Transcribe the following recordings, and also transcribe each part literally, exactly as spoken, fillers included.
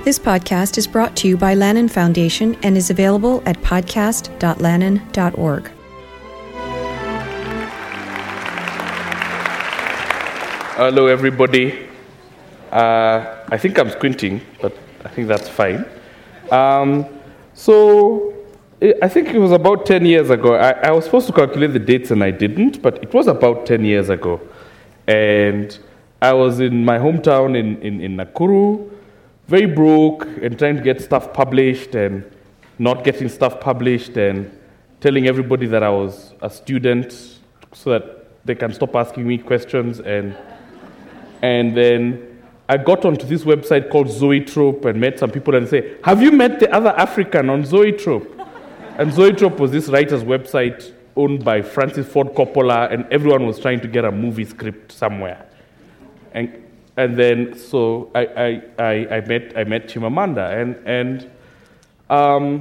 This podcast is brought to you by Lannan Foundation and is available at podcast dot lannan dot org. Hello, everybody. Uh, I think I'm squinting, but I think that's fine. Um, so, I think it was about ten years ago. I, I was supposed to calculate the dates and I didn't, but it was about ten years ago. And I was in my hometown in, in, in Nakuru, very broke and trying to get stuff published and not getting stuff published and telling everybody that I was a student so that they can stop asking me questions. And and then I got onto this website called Zoetrope and met some people and say, have you met the other African on Zoetrope? And Zoetrope was this writer's website owned by Francis Ford Coppola, and everyone was trying to get a movie script somewhere. And and then so I I, I, I met I met Chimamanda, and and um,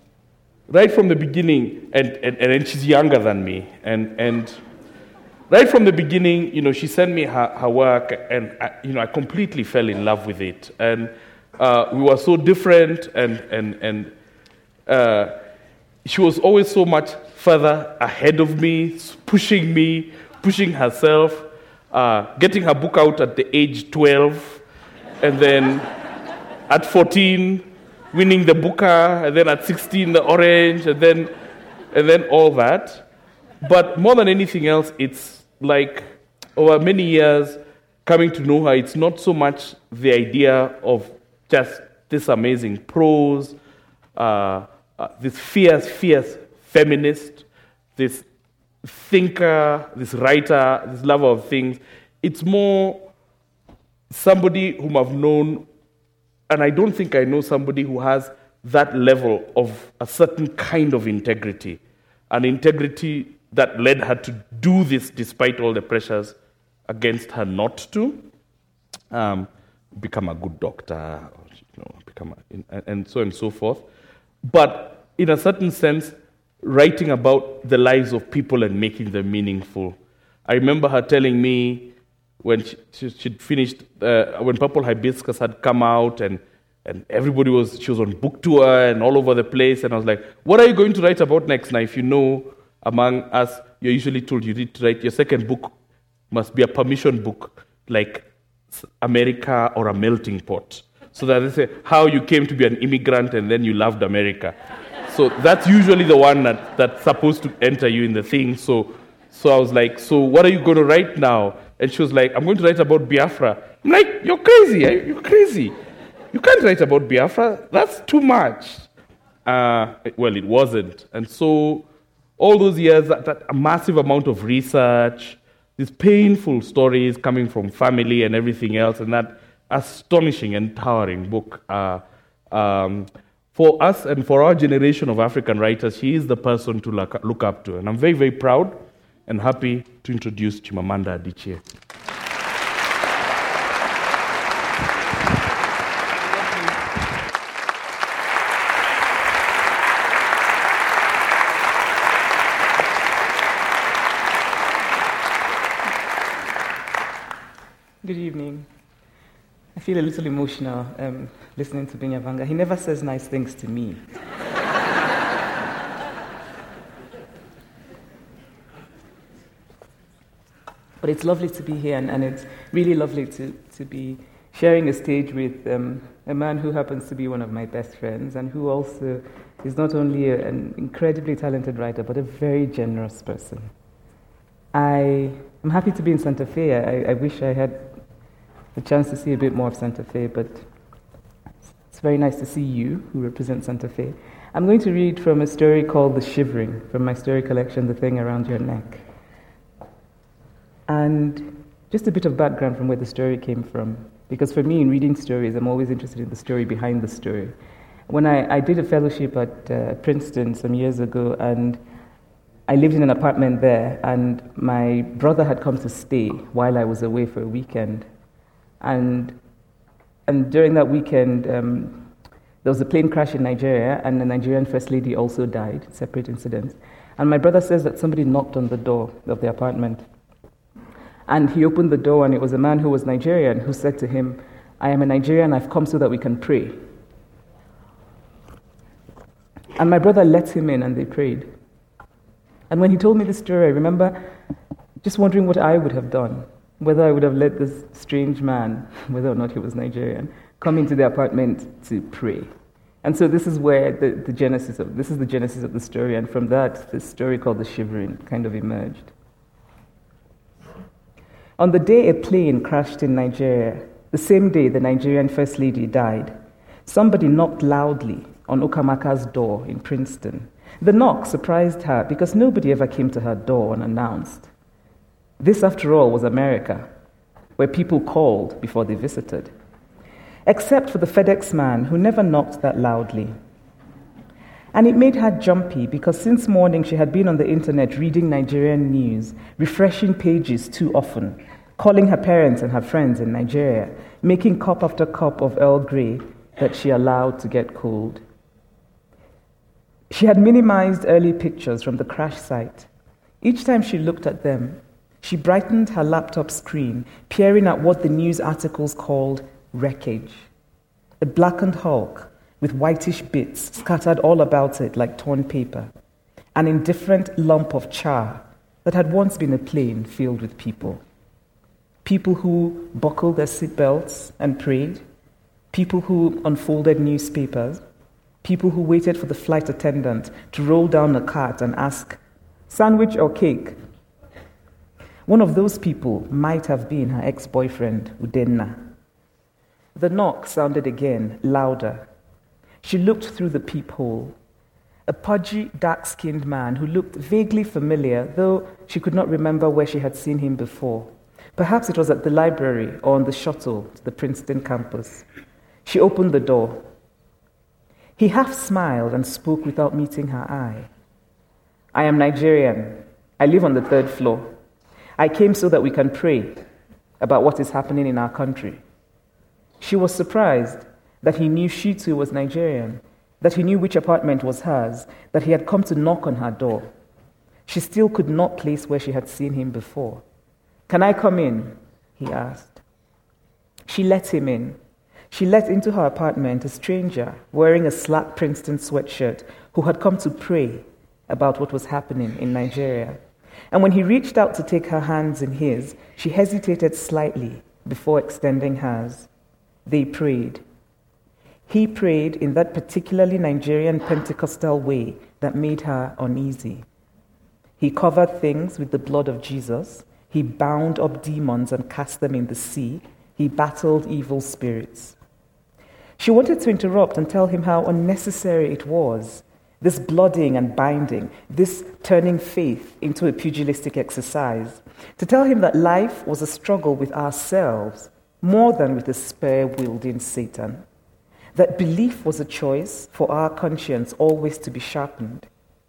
right from the beginning, and, and and she's younger than me, and and right from the beginning, you know, she sent me her, her work, and I, you know I completely fell in love with it, and uh, we were so different, and and and. Uh, She was always so much further ahead of me, pushing me, pushing herself, uh, getting her book out at the age twelve, and then at fourteen, winning the Booker, and then at sixteen, the Orange, and then and then all that. But more than anything else, it's like over many years coming to know her, it's not so much the idea of just this amazing prose, uh, Uh, this fierce, fierce feminist, this thinker, this writer, this lover of things. It's more somebody whom I've known, and I don't think I know somebody who has that level of a certain kind of integrity, an integrity that led her to do this despite all the pressures against her not to. Um, become a good doctor, or, you know, become a, and so on and so forth. But in a certain sense, writing about the lives of people and making them meaningful. I remember her telling me when she, she, she'd finished, uh, when Purple Hibiscus had come out, and, and everybody was, she was on book tour and all over the place, and I was like, what are you going to write about next? Now, if you know, among us, you're usually told you need to write, your second book must be a permission book, like America or a melting pot. So that they say how you came to be an immigrant and then you loved America. So that's usually the one that, that's supposed to enter you in the thing. So so I was like, so what are you going to write now? And she was like, I'm going to write about Biafra. I'm like, you're crazy. You're crazy. You can't write about Biafra. That's too much. Uh, well, it wasn't. And so all those years, that, that a massive amount of research, these painful stories coming from family and everything else, and that astonishing and towering book. Uh, um, for us and for our generation of African writers, she is the person to look, look up to. And I'm very, very proud and happy to introduce Chimamanda Adichie. Good evening. I feel a little emotional um, listening to Binyavanga. He never says nice things to me. But it's lovely to be here, and, and it's really lovely to, to be sharing a stage with um, a man who happens to be one of my best friends, and who also is not only a, an incredibly talented writer, but a very generous person. I am happy to be in Santa Fe. I, I wish I had the chance to see a bit more of Santa Fe, but it's very nice to see you, who represent Santa Fe. I'm going to read from a story called The Shivering, from my story collection, The Thing Around Your Neck. And just a bit of background from where the story came from, because for me, in reading stories, I'm always interested in the story behind the story. When I, I did a fellowship at uh, Princeton some years ago, and I lived in an apartment there, and my brother had come to stay while I was away for a weekend. And and during that weekend, um, there was a plane crash in Nigeria, and the Nigerian First Lady also died, separate incidents. And my brother says that somebody knocked on the door of the apartment. And he opened the door, and it was a man who was Nigerian who said to him, I am a Nigerian, I've come so that we can pray. And my brother let him in and they prayed. And when he told me the story, I remember just wondering what I would have done, whether I would have let this strange man, whether or not he was Nigerian, come into the apartment to pray. And so this is where the, the genesis of this is the genesis of the story, and from that, this story called The Shivering kind of emerged. On the day a plane crashed in Nigeria, the same day the Nigerian First Lady died, somebody knocked loudly on Ukamaka's door in Princeton. The knock surprised her because nobody ever came to her door unannounced. This, after all, was America, where people called before they visited. Except for the FedEx man who never knocked that loudly. And it made her jumpy because since morning she had been on the internet reading Nigerian news, refreshing pages too often, calling her parents and her friends in Nigeria, making cup after cup of Earl Grey that she allowed to get cold. She had minimized early pictures from the crash site. Each time she looked at them, she brightened her laptop screen, peering at what the news articles called wreckage. A blackened hulk with whitish bits scattered all about it like torn paper. An indifferent lump of char that had once been a plane filled with people. People who buckled their seatbelts and prayed. People who unfolded newspapers. People who waited for the flight attendant to roll down a cart and ask, "Sandwich or cake?" One of those people might have been her ex-boyfriend, Udenna. The knock sounded again, louder. She looked through the peephole. A pudgy, dark-skinned man who looked vaguely familiar, though she could not remember where she had seen him before. Perhaps it was at the library or on the shuttle to the Princeton campus. She opened the door. He half smiled and spoke without meeting her eye. "I am Nigerian. I live on the third floor. I came so that we can pray about what is happening in our country." She was surprised that he knew she too was Nigerian, that he knew which apartment was hers, that he had come to knock on her door. She still could not place where she had seen him before. "Can I come in?" he asked. She let him in. She let into her apartment a stranger wearing a slack Princeton sweatshirt who had come to pray about what was happening in Nigeria. And when he reached out to take her hands in his, she hesitated slightly before extending hers. They prayed. He prayed in that particularly Nigerian Pentecostal way that made her uneasy. He covered things with the blood of Jesus. He bound up demons and cast them in the sea. He battled evil spirits. She wanted to interrupt and tell him how unnecessary it was, this blooding and binding, this turning faith into a pugilistic exercise, to tell him that life was a struggle with ourselves more than with a spear-wielding Satan, that belief was a choice for our conscience always to be sharpened.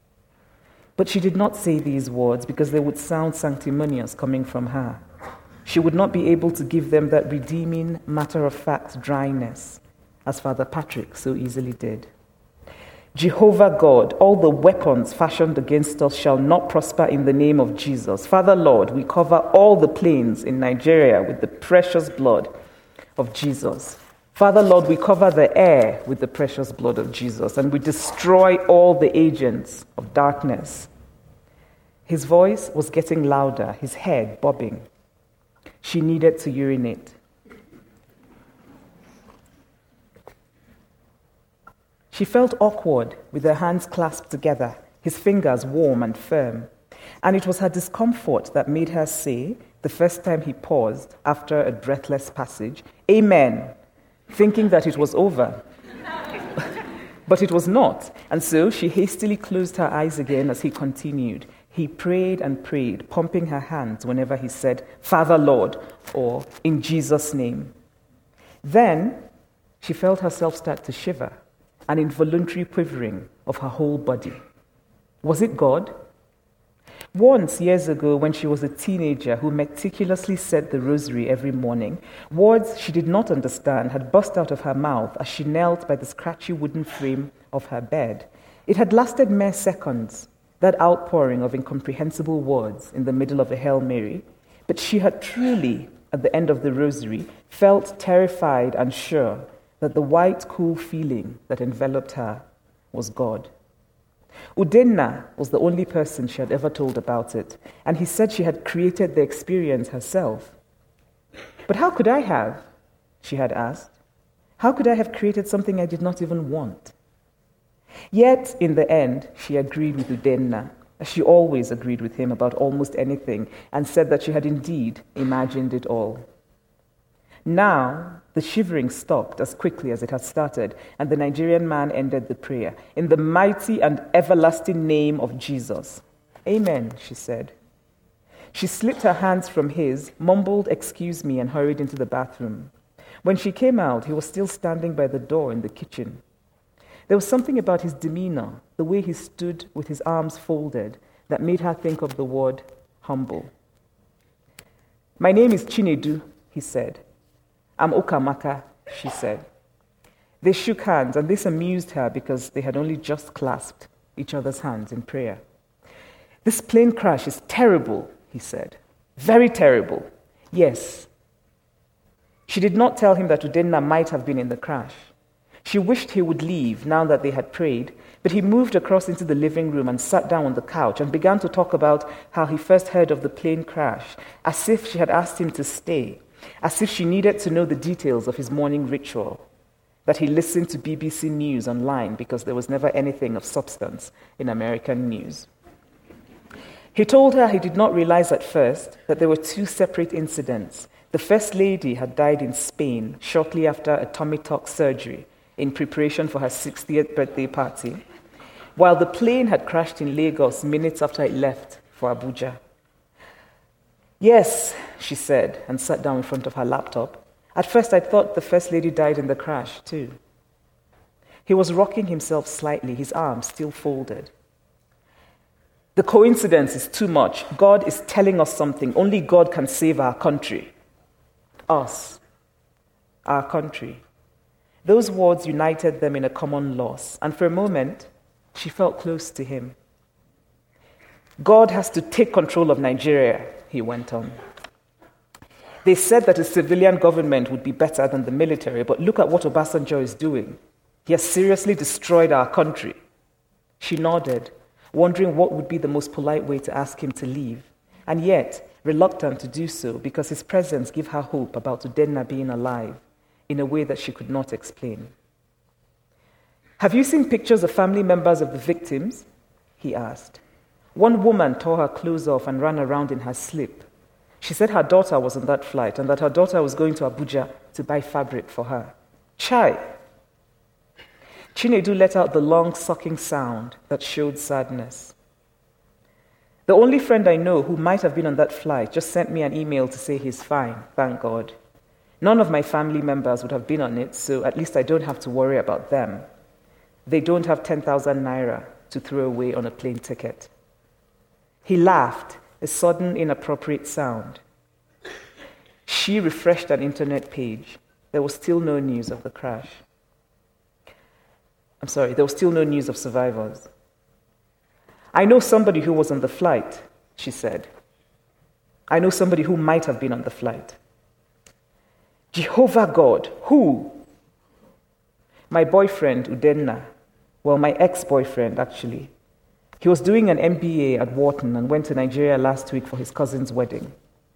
But she did not say these words because they would sound sanctimonious coming from her. She would not be able to give them that redeeming, matter-of-fact dryness, as Father Patrick so easily did. Jehovah God, all the weapons fashioned against us shall not prosper in the name of Jesus. Father Lord, we cover all the planes in Nigeria with the precious blood of Jesus. Father Lord, we cover the air with the precious blood of Jesus, and we destroy all the agents of darkness. His voice was getting louder, his head bobbing. She needed to urinate. She felt awkward with her hands clasped together, his fingers warm and firm. And it was her discomfort that made her say, the first time he paused after a breathless passage, "Amen," thinking that it was over. But it was not, and so she hastily closed her eyes again as he continued. He prayed and prayed, pumping her hands whenever he said, "Father Lord," or "In Jesus' name." Then she felt herself start to shiver, an involuntary quivering of her whole body. Was it God? Once, years ago, when she was a teenager who meticulously said the rosary every morning, words she did not understand had burst out of her mouth as she knelt by the scratchy wooden frame of her bed. It had lasted mere seconds, that outpouring of incomprehensible words in the middle of a Hail Mary, but she had truly, at the end of the rosary, felt terrified and sure that the white, cool feeling that enveloped her was God. Udenna was the only person she had ever told about it, and he said she had created the experience herself. But how could I have? She had asked. How could I have created something I did not even want? Yet, in the end, she agreed with Udenna, as she always agreed with him about almost anything, and said that she had indeed imagined it all. Now, the shivering stopped as quickly as it had started, and the Nigerian man ended the prayer. In the mighty and everlasting name of Jesus. Amen, she said. She slipped her hands from his, mumbled, "Excuse me," and hurried into the bathroom. When she came out, he was still standing by the door in the kitchen. There was something about his demeanor, the way he stood with his arms folded, that made her think of the word humble. "My name is Chinedu," he said. "I'm Ukamaka," she said. They shook hands, and this amused her because they had only just clasped each other's hands in prayer. "This plane crash is terrible," he said. "Very terrible." "Yes." She did not tell him that Udenna might have been in the crash. She wished he would leave now that they had prayed, but he moved across into the living room and sat down on the couch and began to talk about how he first heard of the plane crash, as if she had asked him to stay, as if she needed to know the details of his morning ritual, that he listened to B B C News online because there was never anything of substance in American news. He told her he did not realize at first that there were two separate incidents. The First Lady had died in Spain shortly after a tummy tuck surgery in preparation for her sixtieth birthday party, while the plane had crashed in Lagos minutes after it left for Abuja. "Yes," she said, and sat down in front of her laptop. "At first I thought the First Lady died in the crash, too." He was rocking himself slightly, his arms still folded. "The coincidence is too much. God is telling us something. Only God can save our country." Us. Our country. Those words united them in a common loss, and for a moment, she felt close to him. "God has to take control of Nigeria," he went on. "They said that a civilian government would be better than the military, but look at what Obasanjo is doing. He has seriously destroyed our country." She nodded, wondering what would be the most polite way to ask him to leave, and yet reluctant to do so because his presence gave her hope about Udenna being alive in a way that she could not explain. "Have you seen pictures of family members of the victims?" he asked. "One woman tore her clothes off and ran around in her slip. She said her daughter was on that flight and that her daughter was going to Abuja to buy fabric for her. Chai!" Chinedu let out the long sucking sound that showed sadness. "The only friend I know who might have been on that flight just sent me an email to say he's fine, thank God. None of my family members would have been on it, so at least I don't have to worry about them. They don't have ten thousand naira to throw away on a plane ticket." He laughed, a sudden inappropriate sound. She refreshed an internet page. There was still no news of the crash. I'm sorry, there was still no news of survivors. "I know somebody who was on the flight," she said. "I know somebody who might have been on the flight." "Jehovah God, who?" "My boyfriend, Udenna. Well, my ex-boyfriend, actually. He was doing an M B A at Wharton and went to Nigeria last week for his cousin's wedding."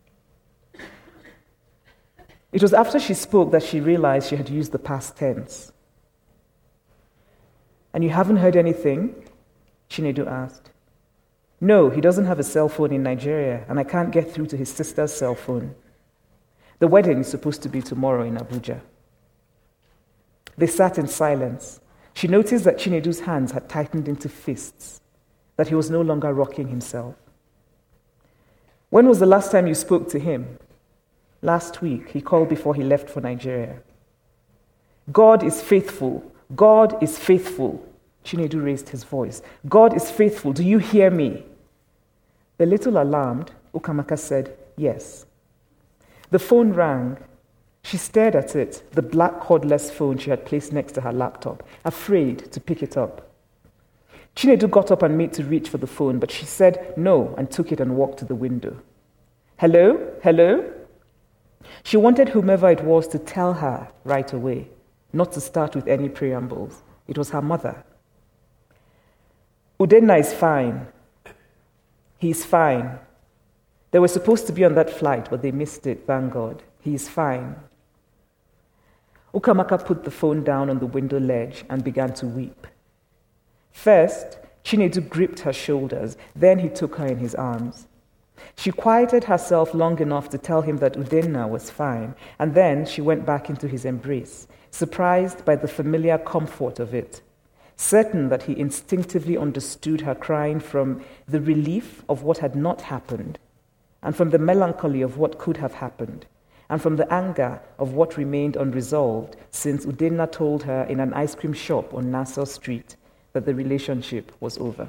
It was after she spoke that she realized she had used the past tense. "And you haven't heard anything?" Chinedu asked. "No, he doesn't have a cell phone in Nigeria, and I can't get through to his sister's cell phone. The wedding is supposed to be tomorrow in Abuja." They sat in silence. She noticed that Chinedu's hands had tightened into fists, that he was no longer rocking himself. "When was the last time you spoke to him?" "Last week. He called before he left for Nigeria." "God is faithful. God is faithful." Chinedu raised his voice. "God is faithful. Do you hear me?" A little alarmed, Ukamaka said, "Yes." The phone rang. She stared at it, the black cordless phone she had placed next to her laptop, afraid to pick it up. Chinedu got up and made to reach for the phone, but she said no and took it and walked to the window. "Hello? Hello?" She wanted whomever it was to tell her right away, not to start with any preambles. It was her mother. Udenna is fine. He's fine. They were supposed to be on that flight, but they missed it, thank God. He's fine. Ukamaka put the phone down on the window ledge and began to weep. First, Chinedu gripped her shoulders, then he took her in his arms. She quieted herself long enough to tell him that Udenna was fine, and then she went back into his embrace, surprised by the familiar comfort of it, certain that he instinctively understood her crying from the relief of what had not happened, and from the melancholy of what could have happened, and from the anger of what remained unresolved since Udenna told her in an ice cream shop on Nassau Street that the relationship was over.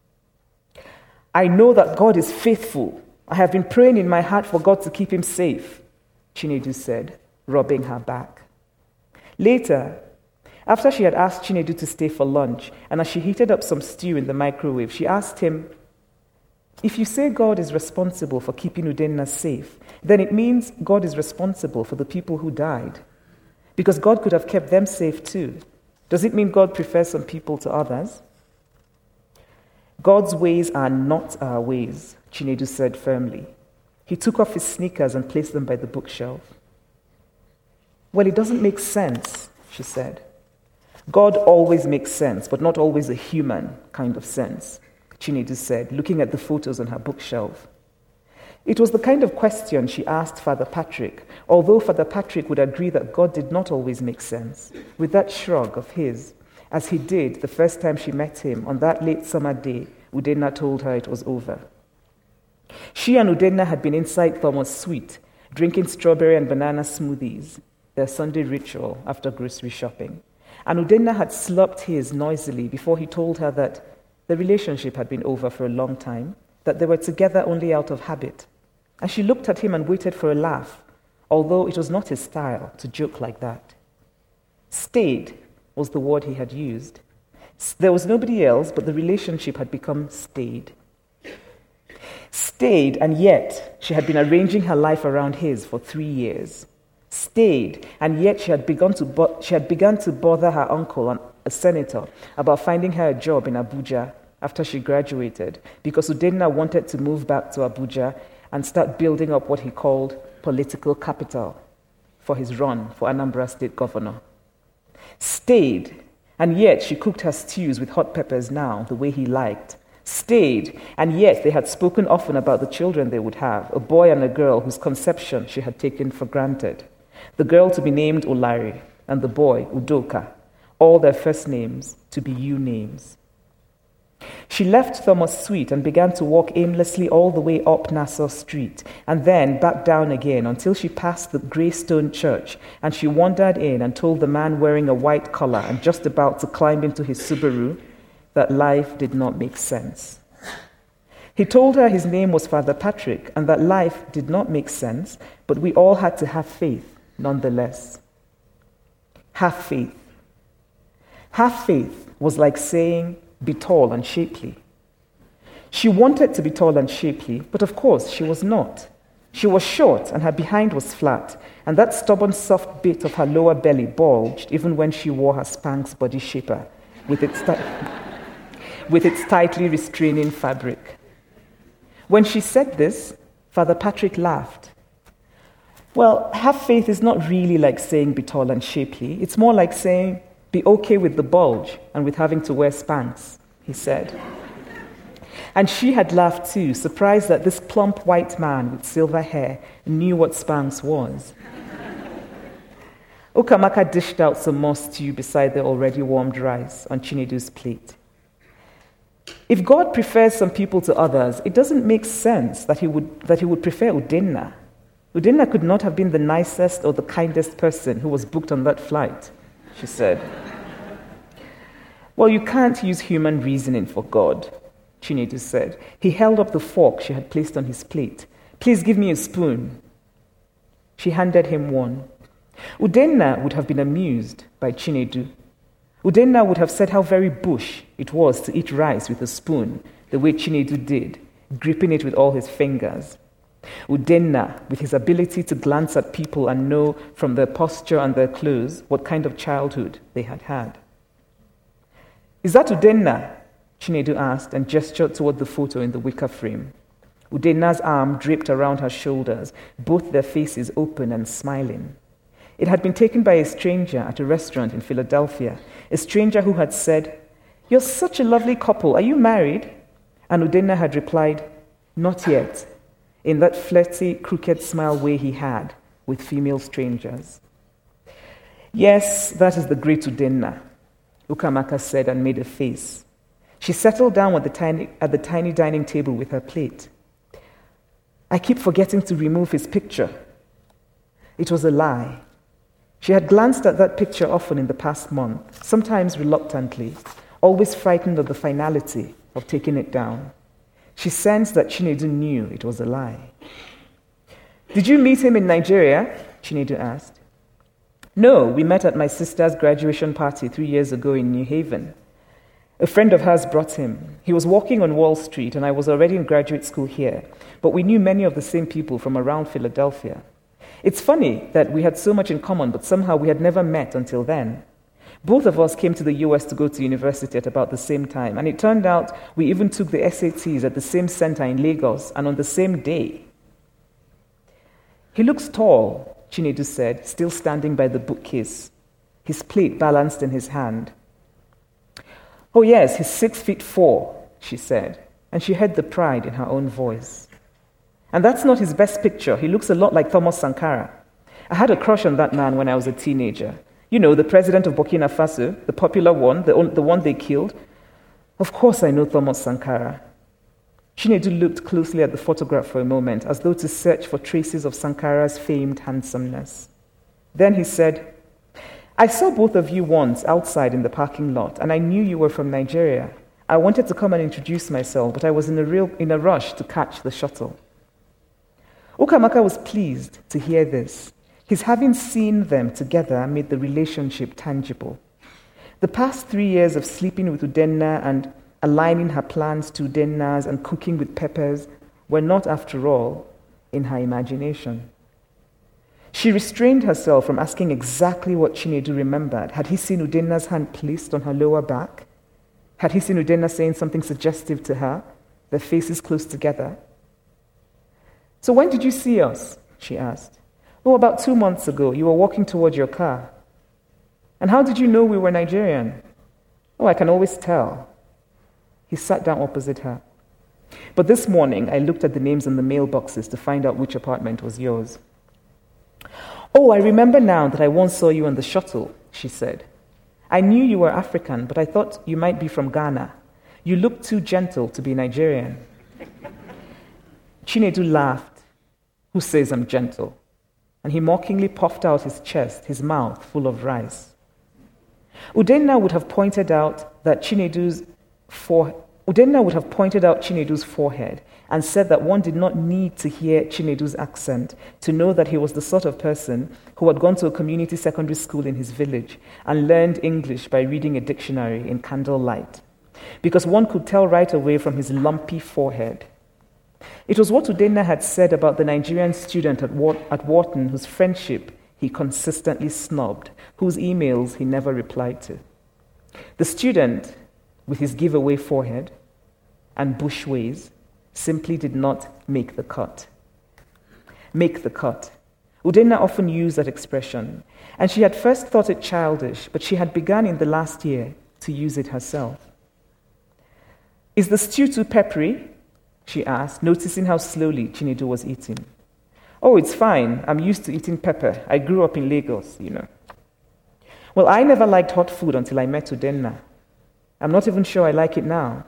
I know that God is faithful. I have been praying in my heart for God to keep him safe, Chinedu said, rubbing her back. Later, after she had asked Chinedu to stay for lunch, and as she heated up some stew in the microwave, she asked him, if you say God is responsible for keeping Udenna safe, then it means God is responsible for the people who died. Because God could have kept them safe too. Does it mean God prefers some people to others? God's ways are not our ways, Chinedu said firmly. He took off his sneakers and placed them by the bookshelf. Well, it doesn't make sense, she said. God always makes sense, but not always a human kind of sense, Chinedu said, looking at the photos on her bookshelf. It was the kind of question she asked Father Patrick, although Father Patrick would agree that God did not always make sense, with that shrug of his, as he did the first time she met him on that late summer day Udenna told her it was over. She and Udenna had been inside Thomas' suite, drinking strawberry and banana smoothies, their Sunday ritual after grocery shopping. And Udenna had slopped his noisily before he told her that the relationship had been over for a long time, that they were together only out of habit. And she looked at him and waited for a laugh, although it was not his style to joke like that. Stayed was the word he had used. There was nobody else, but the relationship had become stayed. Stayed, and yet she had been arranging her life around his for three years. Stayed, and yet she had begun to bo- she had begun to bother her uncle, a senator, about finding her a job in Abuja after she graduated, because Udenna wanted to move back to Abuja and start building up what he called political capital for his run for Anambra State governor. Stayed, and yet she cooked her stews with hot peppers now, the way he liked. Stayed, and yet they had spoken often about the children they would have, a boy and a girl whose conception she had taken for granted. The girl to be named Olari, and the boy, Udoka, all their first names to be you names. She left Thomas' suite and began to walk aimlessly all the way up Nassau Street, and then back down again until she passed the grey stone church, and she wandered in and told the man wearing a white collar and just about to climb into his Subaru that life did not make sense. He told her his name was Father Patrick and that life did not make sense, but we all had to have faith nonetheless. Have faith. Have faith was like saying, be tall and shapely. She wanted to be tall and shapely, but of course she was not. She was short and her behind was flat, and that stubborn soft bit of her lower belly bulged even when she wore her Spanx body shaper with its, ti- with its tightly restraining fabric. When she said this, Father Patrick laughed. Well, have faith is not really like saying be tall and shapely. It's more like saying be okay with the bulge and with having to wear Spanx, he said. And she had laughed too, surprised that this plump white man with silver hair knew what Spanx was. Ukamaka dished out some more stew beside the already warmed rice on Chinedu's plate. If God prefers some people to others, it doesn't make sense that he would that he would prefer Udenna. Udenna could not have been the nicest or the kindest person who was booked on that flight, she said. Well, you can't use human reasoning for God, Chinedu said. He held up the fork she had placed on his plate. Please give me a spoon. She handed him one. Udenna would have been amused by Chinedu. Udenna would have said how very bush it was to eat rice with a spoon, the way Chinedu did, gripping it with all his fingers. Udenna, with his ability to glance at people and know from their posture and their clothes what kind of childhood they had had. Is that Udenna? Chinedu asked and gestured toward the photo in the wicker frame. Udenna's arm draped around her shoulders, both their faces open and smiling. It had been taken by a stranger at a restaurant in Philadelphia, a stranger who had said, "You're such a lovely couple. Are you married?" And Udenna had replied, "Not yet," in that flirty, crooked smile way he had with female strangers. "Yes, that is the great Udenna," Ukamaka said and made a face. She settled down at the tiny, at the tiny dining table with her plate. "I keep forgetting to remove his picture." It was a lie. She had glanced at that picture often in the past month, sometimes reluctantly, always frightened of the finality of taking it down. She sensed that Chinedu knew it was a lie. "Did you meet him in Nigeria?" Chinedu asked. "No, we met at my sister's graduation party three years ago in New Haven. A friend of hers brought him. He was walking on Wall Street, and I was already in graduate school here, but we knew many of the same people from around Philadelphia. It's funny that we had so much in common, but somehow we had never met until then. Both of us came to the U S to go to university at about the same time, and it turned out we even took the S A Ts at the same center in Lagos and on the same day." "He looks tall," Chinedu said, still standing by the bookcase, his plate balanced in his hand. "Oh yes, he's six feet four," she said, and she heard the pride in her own voice. "And that's not his best picture. He looks a lot like Thomas Sankara. I had a crush on that man when I was a teenager. You know, the president of Burkina Faso, the popular one, the, the one they killed. Of course I know Thomas Sankara." Chinedu looked closely at the photograph for a moment, as though to search for traces of Sankara's famed handsomeness. Then he said, "I saw both of you once outside in the parking lot, and I knew you were from Nigeria. I wanted to come and introduce myself, but I was in a real in a rush to catch the shuttle." Ukamaka was pleased to hear this. His having seen them together made the relationship tangible. The past three years of sleeping with Udenna and aligning her plans to Udenna's and cooking with Peppers were not, after all, in her imagination. She restrained herself from asking exactly what Chinedu remembered. Had he seen Udenna's hand placed on her lower back? Had he seen Udenna saying something suggestive to her, their faces close together? "So when did you see us?" she asked. "Oh, about two months ago. You were walking toward your car." "And how did you know we were Nigerian?" "Oh, I can always tell." He sat down opposite her. "But this morning, I looked at the names in the mailboxes to find out which apartment was yours." "Oh, I remember now that I once saw you on the shuttle," she said. "I knew you were African, but I thought you might be from Ghana. You looked too gentle to be Nigerian." Chinedu laughed. "Who says I'm gentle?" And he mockingly puffed out his chest, his mouth full of rice. Udenna would have pointed out that Chinedu's fore- Udenna would have pointed out Chinedu's forehead and said that one did not need to hear Chinedu's accent to know that he was the sort of person who had gone to a community secondary school in his village and learned English by reading a dictionary in candlelight, because one could tell right away from his lumpy forehead. It was what Udenna had said about the Nigerian student at, Wart- at Wharton whose friendship he consistently snubbed, whose emails he never replied to. The student, with his giveaway forehead and bush ways, simply did not make the cut. Make the cut. Udenna often used that expression, and she had first thought it childish, but she had begun in the last year to use it herself. "Is the stew too peppery?" she asked, noticing how slowly Chinedu was eating. "Oh, it's fine. I'm used to eating pepper. I grew up in Lagos, you know." "Well, I never liked hot food until I met Udenna. I'm not even sure I like it now."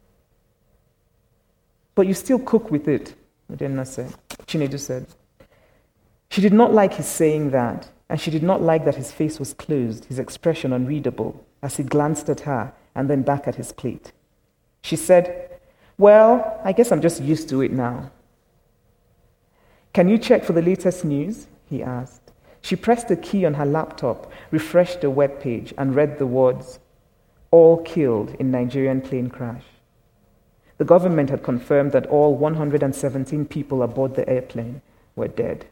"But you still cook with it," Udenna said. Chinedu said. She did not like his saying that, and she did not like that his face was closed, his expression unreadable, as he glanced at her and then back at his plate. She said, "Well, I guess I'm just used to it now." "Can you check for the latest news?" he asked. She pressed a key on her laptop, refreshed the web page, and read the words, "All killed in Nigerian plane crash." The government had confirmed that all one hundred seventeen people aboard the airplane were dead.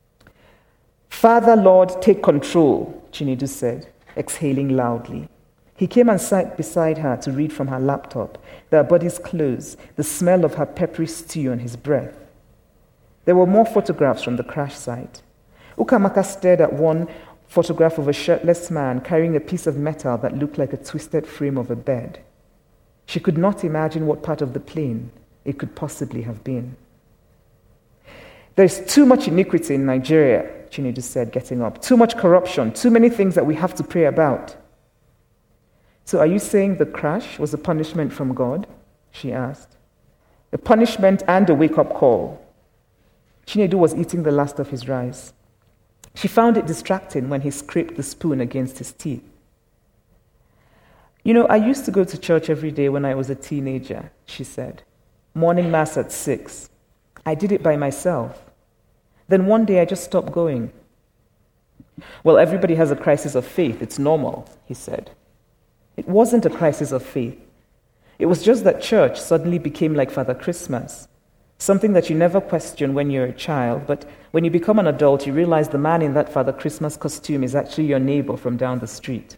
"Father, Lord, take control," Chinedu said, exhaling loudly. He came and sat beside her to read from her laptop, their bodies close, the smell of her peppery stew on his breath. There were more photographs from the crash site. Ukamaka stared at one photograph of a shirtless man carrying a piece of metal that looked like a twisted frame of a bed. She could not imagine what part of the plane it could possibly have been. There's too much iniquity in Nigeria, Chinedu said, getting up. Too much corruption, too many things that we have to pray about. So are you saying the crash was a punishment from God? She asked. A punishment and a wake-up call. Chinedu was eating the last of his rice. She found it distracting when he scraped the spoon against his teeth. You know, I used to go to church every day when I was a teenager, she said. Morning mass at six. I did it by myself. Then one day I just stopped going. Well, everybody has a crisis of faith. It's normal, he said. It wasn't a crisis of faith. It was just that church suddenly became like Father Christmas, something that you never question when you're a child, but when you become an adult, you realize the man in that Father Christmas costume is actually your neighbor from down the street.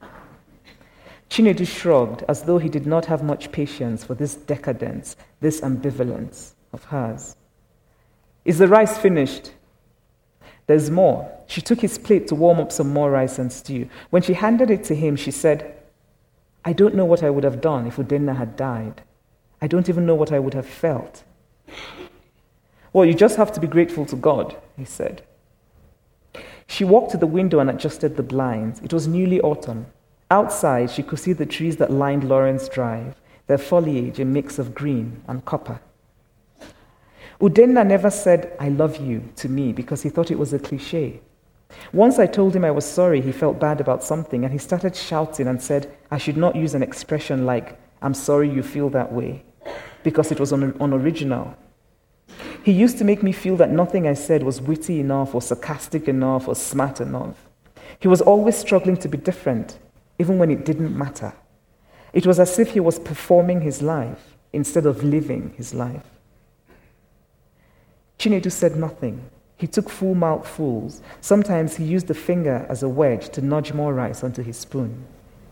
Chinedu shrugged as though he did not have much patience for this decadence, this ambivalence of hers. Is the rice finished? There's more. She took his plate to warm up some more rice and stew. When she handed it to him, she said, I don't know what I would have done if Udenna had died. I don't even know what I would have felt. Well, you just have to be grateful to God, he said. She walked to the window and adjusted the blinds. It was newly autumn. Outside, she could see the trees that lined Lawrence Drive, their foliage a mix of green and copper. Udenna never said, I love you, to me because he thought it was a cliché. Once I told him I was sorry he felt bad about something, and he started shouting and said I should not use an expression like, I'm sorry you feel that way, because it was un- unoriginal. He used to make me feel that nothing I said was witty enough or sarcastic enough or smart enough. He was always struggling to be different, even when it didn't matter. It was as if he was performing his life instead of living his life. Chinedu said nothing. He took full mouthfuls. Sometimes he used the finger as a wedge to nudge more rice onto his spoon.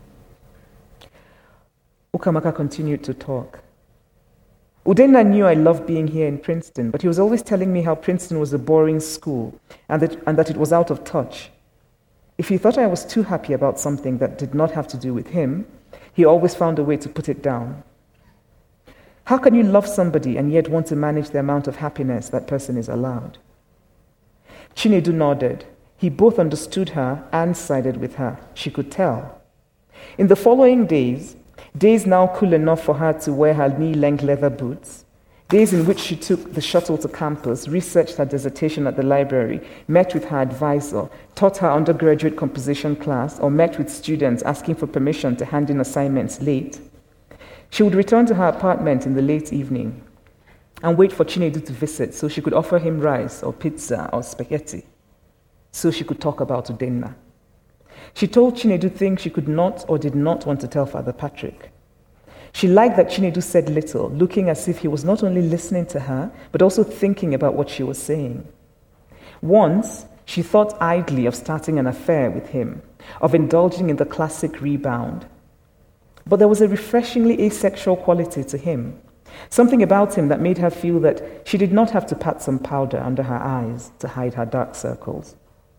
Ukamaka continued to talk. Udenna knew I loved being here in Princeton, but he was always telling me how Princeton was a boring school and that, and that it was out of touch. If he thought I was too happy about something that did not have to do with him, he always found a way to put it down. How can you love somebody and yet want to manage the amount of happiness that person is allowed? Chinedu nodded. He both understood her and sided with her. She could tell. In the following days, days now cool enough for her to wear her knee-length leather boots, days in which she took the shuttle to campus, researched her dissertation at the library, met with her advisor, taught her undergraduate composition class, or met with students asking for permission to hand in assignments late, she would return to her apartment in the late evening and wait for Chinedu to visit so she could offer him rice or pizza or spaghetti, so she could talk about Udenna. She told Chinedu things she could not or did not want to tell Father Patrick. She liked that Chinedu said little, looking as if he was not only listening to her, but also thinking about what she was saying. Once, she thought idly of starting an affair with him, of indulging in the classic rebound. But there was a refreshingly asexual quality to him, something about him that made her feel that she did not have to pat some powder under her eyes to hide her dark circles.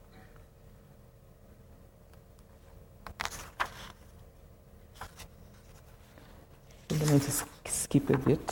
I'm going to skip a bit.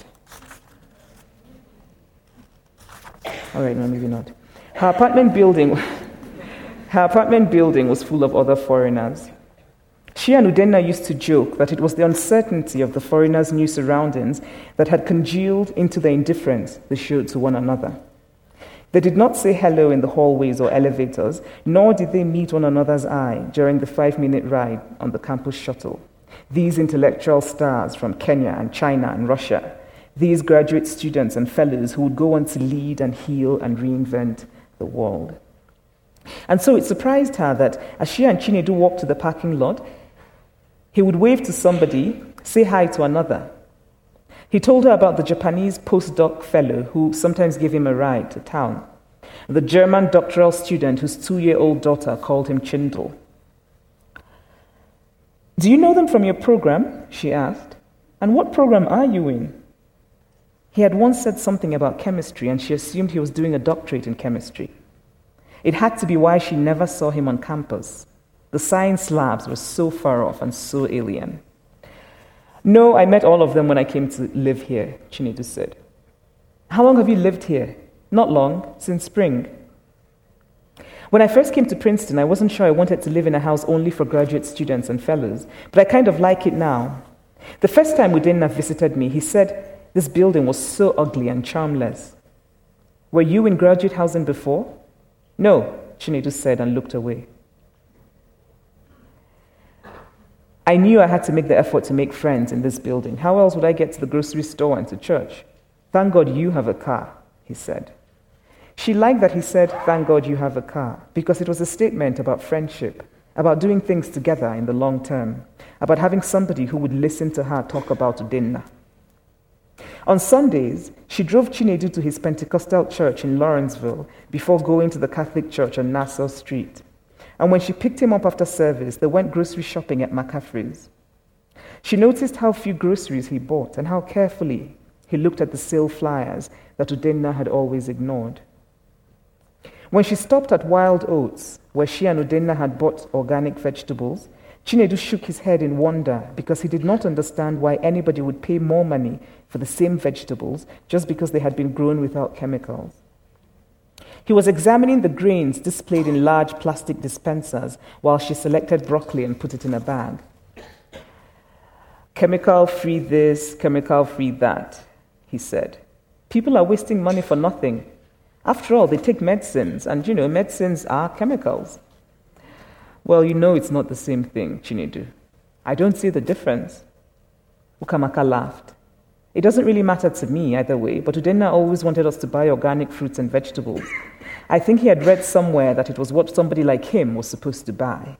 All right, no, maybe not. Her apartment building, her apartment building was full of other foreigners. She and Udenna used to joke that it was the uncertainty of the foreigners' new surroundings that had congealed into the indifference they showed to one another. They did not say hello in the hallways or elevators, nor did they meet one another's eye during the five-minute ride on the campus shuttle. These intellectual stars from Kenya and China and Russia, these graduate students and fellows who would go on to lead and heal and reinvent the world. And so it surprised her that as she and Chinedu walked to the parking lot, he would wave to somebody, say hi to another. He told her about the Japanese postdoc fellow who sometimes gave him a ride to town, the German doctoral student whose two-year-old daughter called him Chindel. Do you know them from your program? She asked. And what program are you in? He had once said something about chemistry, and she assumed he was doing a doctorate in chemistry. It had to be why she never saw him on campus. The science labs were so far off and so alien. No, I met all of them when I came to live here, Chinedu said. How long have you lived here? Not long, since spring. When I first came to Princeton, I wasn't sure I wanted to live in a house only for graduate students and fellows, but I kind of like it now. The first time Udenna visited me, he said this building was so ugly and charmless. Were you in graduate housing before? No, Chinedu said and looked away. I knew I had to make the effort to make friends in this building. How else would I get to the grocery store and to church? Thank God you have a car, he said. She liked that he said, thank God you have a car, because it was a statement about friendship, about doing things together in the long term, about having somebody who would listen to her talk about Udenna. On Sundays, she drove Chinedu to his Pentecostal church in Lawrenceville before going to the Catholic church on Nassau Street. And when she picked him up after service, they went grocery shopping at McCaffrey's. She noticed how few groceries he bought and how carefully he looked at the sale flyers that Udenna had always ignored. When she stopped at Wild Oats, where she and Udenna had bought organic vegetables, Chinedu shook his head in wonder because he did not understand why anybody would pay more money for the same vegetables just because they had been grown without chemicals. He was examining the grains displayed in large plastic dispensers while she selected broccoli and put it in a bag. Chemical-free this, chemical-free that, he said. People are wasting money for nothing. After all, they take medicines, and you know, medicines are chemicals. Well, you know it's not the same thing, Chinedu. I don't see the difference. Ukamaka laughed. It doesn't really matter to me either way, but Udenna always wanted us to buy organic fruits and vegetables. I think he had read somewhere that it was what somebody like him was supposed to buy.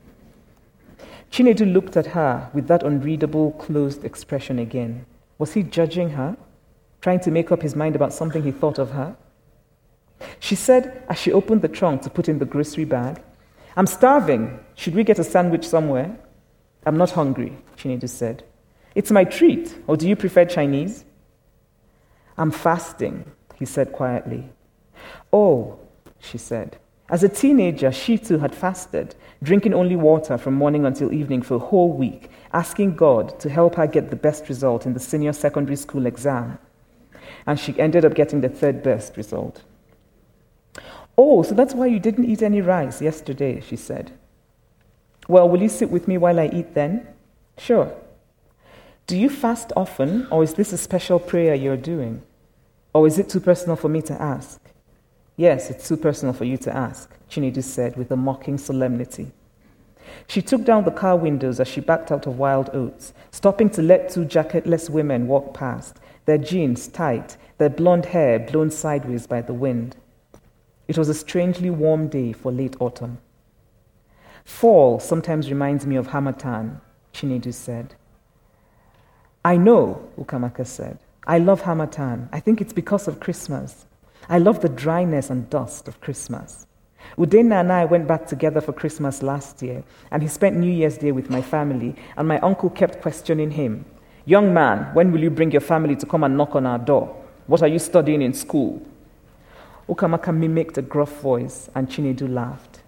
Chinedu looked at her with that unreadable, closed expression again. Was he judging her? Trying to make up his mind about something he thought of her? She said, as she opened the trunk to put in the grocery bag, I'm starving. Should we get a sandwich somewhere? I'm not hungry, Chinedu said. It's my treat, or do you prefer Chinese? I'm fasting, he said quietly. Oh, she said. As a teenager, she too had fasted, drinking only water from morning until evening for a whole week, asking God to help her get the best result in the senior secondary school exam. And she ended up getting the third best result. Oh, so that's why you didn't eat any rice yesterday, she said. Well, will you sit with me while I eat then? Sure. Do you fast often, or is this a special prayer you're doing? Or is it too personal for me to ask? Yes, it's too personal for you to ask, Chinedu said with a mocking solemnity. She took down the car windows as she backed out of Wild Oats, stopping to let two jacketless women walk past, their jeans tight, their blonde hair blown sideways by the wind. It was a strangely warm day for late autumn. Fall sometimes reminds me of Harmattan, Chinedu said. I know, Ukamaka said. I love Harmattan. I think it's because of Christmas. I love the dryness and dust of Christmas. Udenna and I went back together for Christmas last year, and he spent New Year's Day with my family, and my uncle kept questioning him. Young man, when will you bring your family to come and knock on our door? What are you studying in school? Ukamaka mimicked a gruff voice, and Chinedu laughed.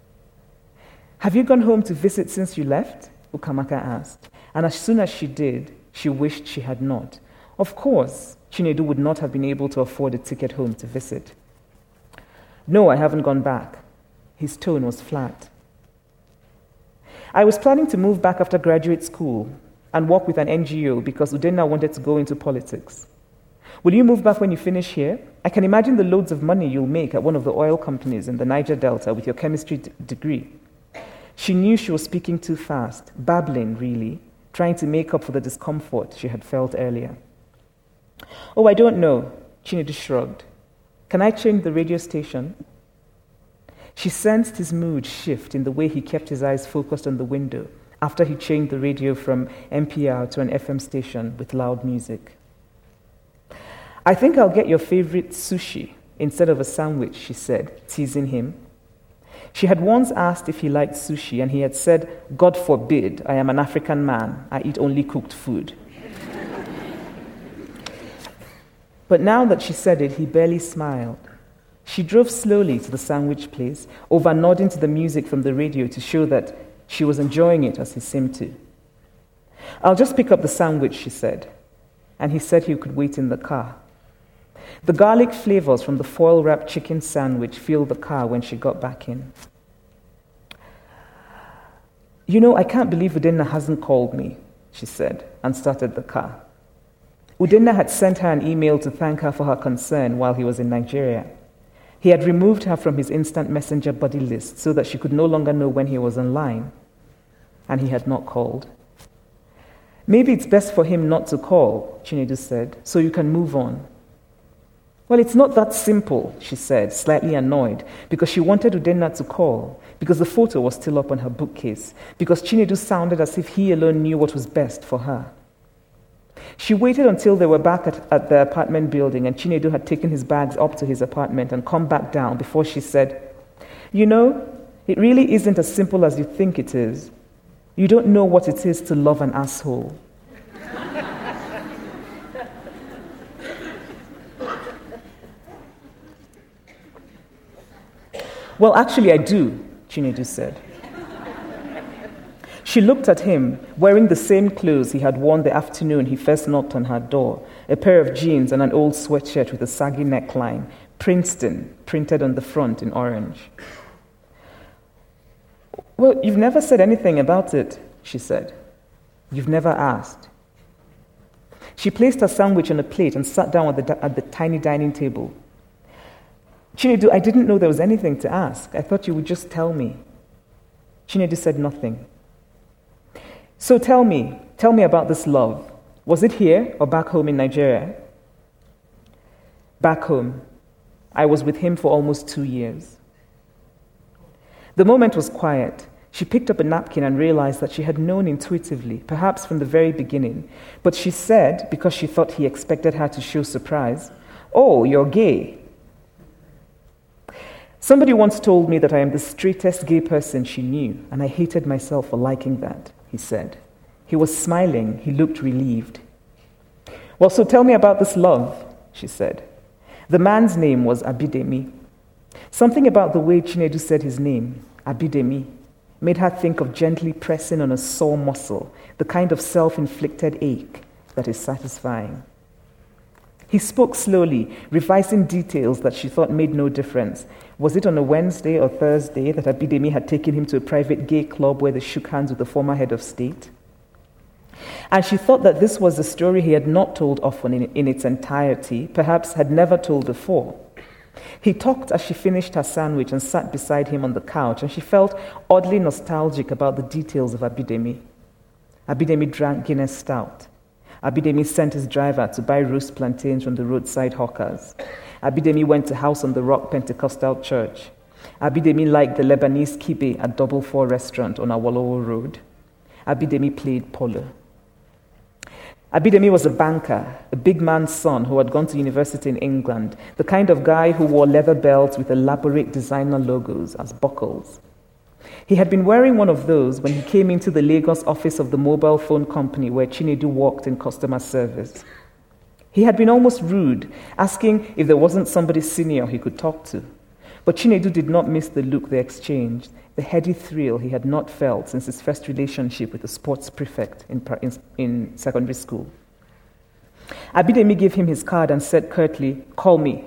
Have you gone home to visit since you left? Ukamaka asked, and as soon as she did, she wished she had not. Of course, Chinedu would not have been able to afford a ticket home to visit. No, I haven't gone back. His tone was flat. I was planning to move back after graduate school and work with an N G O because Udenna wanted to go into politics. Will you move back when you finish here? I can imagine the loads of money you'll make at one of the oil companies in the Niger Delta with your chemistry d- degree. She knew she was speaking too fast, babbling, really, trying to make up for the discomfort she had felt earlier. Oh, I don't know, Chinedu shrugged. Can I change the radio station? She sensed his mood shift in the way he kept his eyes focused on the window after he changed the radio from N P R to an F M station with loud music. I think I'll get your favorite sushi instead of a sandwich, she said, teasing him. She had once asked if he liked sushi, and he had said, "God forbid, I am an African man. I eat only cooked food." But now that she said it, he barely smiled. She drove slowly to the sandwich place, over nodding to the music from the radio to show that she was enjoying it as he seemed to. "I'll just pick up the sandwich," she said, and he said he could wait in the car. The garlic flavors from the foil-wrapped chicken sandwich filled the car when she got back in. "You know, I can't believe Udenna hasn't called me," she said, and started the car. Udenna had sent her an email to thank her for her concern while he was in Nigeria. He had removed her from his instant messenger buddy list so that she could no longer know when he was online, and he had not called. "Maybe it's best for him not to call," Chinedu said, "so you can move on." "Well, it's not that simple," she said, slightly annoyed, because she wanted Udenna to call, because the photo was still up on her bookcase, because Chinedu sounded as if he alone knew what was best for her. She waited until they were back at, at the apartment building and Chinedu had taken his bags up to his apartment and come back down before she said, "You know, it really isn't as simple as you think it is. You don't know what it is to love an asshole." "Well, actually I do," Chinedu said. She looked at him, wearing the same clothes he had worn the afternoon he first knocked on her door, a pair of jeans and an old sweatshirt with a saggy neckline, Princeton, printed on the front in orange. "Well, you've never said anything about it," she said. "You've never asked." She placed her sandwich on a plate and sat down at the, at the tiny dining table. "Chinedu, I didn't know there was anything to ask. I thought you would just tell me." Chinedu said nothing. "So tell me, tell me about this love. Was it here or back home in Nigeria?" "Back home. I was with him for almost two years." The moment was quiet. She picked up a napkin and realized that she had known intuitively, perhaps from the very beginning. But she said, because she thought he expected her to show surprise, "Oh, you're gay." "Somebody once told me that I am the straightest gay person she knew, and I hated myself for liking that," he said. He was smiling. He looked relieved. "Well, so tell me about this love," she said. The man's name was Abidemi. Something about the way Chinedu said his name, Abidemi, made her think of gently pressing on a sore muscle, the kind of self-inflicted ache that is satisfying. He spoke slowly, revising details that she thought made no difference. Was it on a Wednesday or Thursday that Abidemi had taken him to a private gay club where they shook hands with the former head of state? And she thought that this was a story he had not told often in, in its entirety, perhaps had never told before. He talked as she finished her sandwich and sat beside him on the couch, and she felt oddly nostalgic about the details of Abidemi. Abidemi drank Guinness Stout. Abidemi sent his driver to buy roast plantains from the roadside hawkers. Abidemi went to House on the Rock Pentecostal Church. Abidemi liked the Lebanese kibbeh at Double Four restaurant on Awolowo Road. Abidemi played polo. Abidemi was a banker, a big man's son who had gone to university in England, the kind of guy who wore leather belts with elaborate designer logos as buckles. He had been wearing one of those when he came into the Lagos office of the mobile phone company where Chinedu worked in customer service. He had been almost rude, asking if there wasn't somebody senior he could talk to. But Chinedu did not miss the look they exchanged, the heady thrill he had not felt since his first relationship with the sports prefect in, in, in secondary school. Abidemi gave him his card and said curtly, "Call me."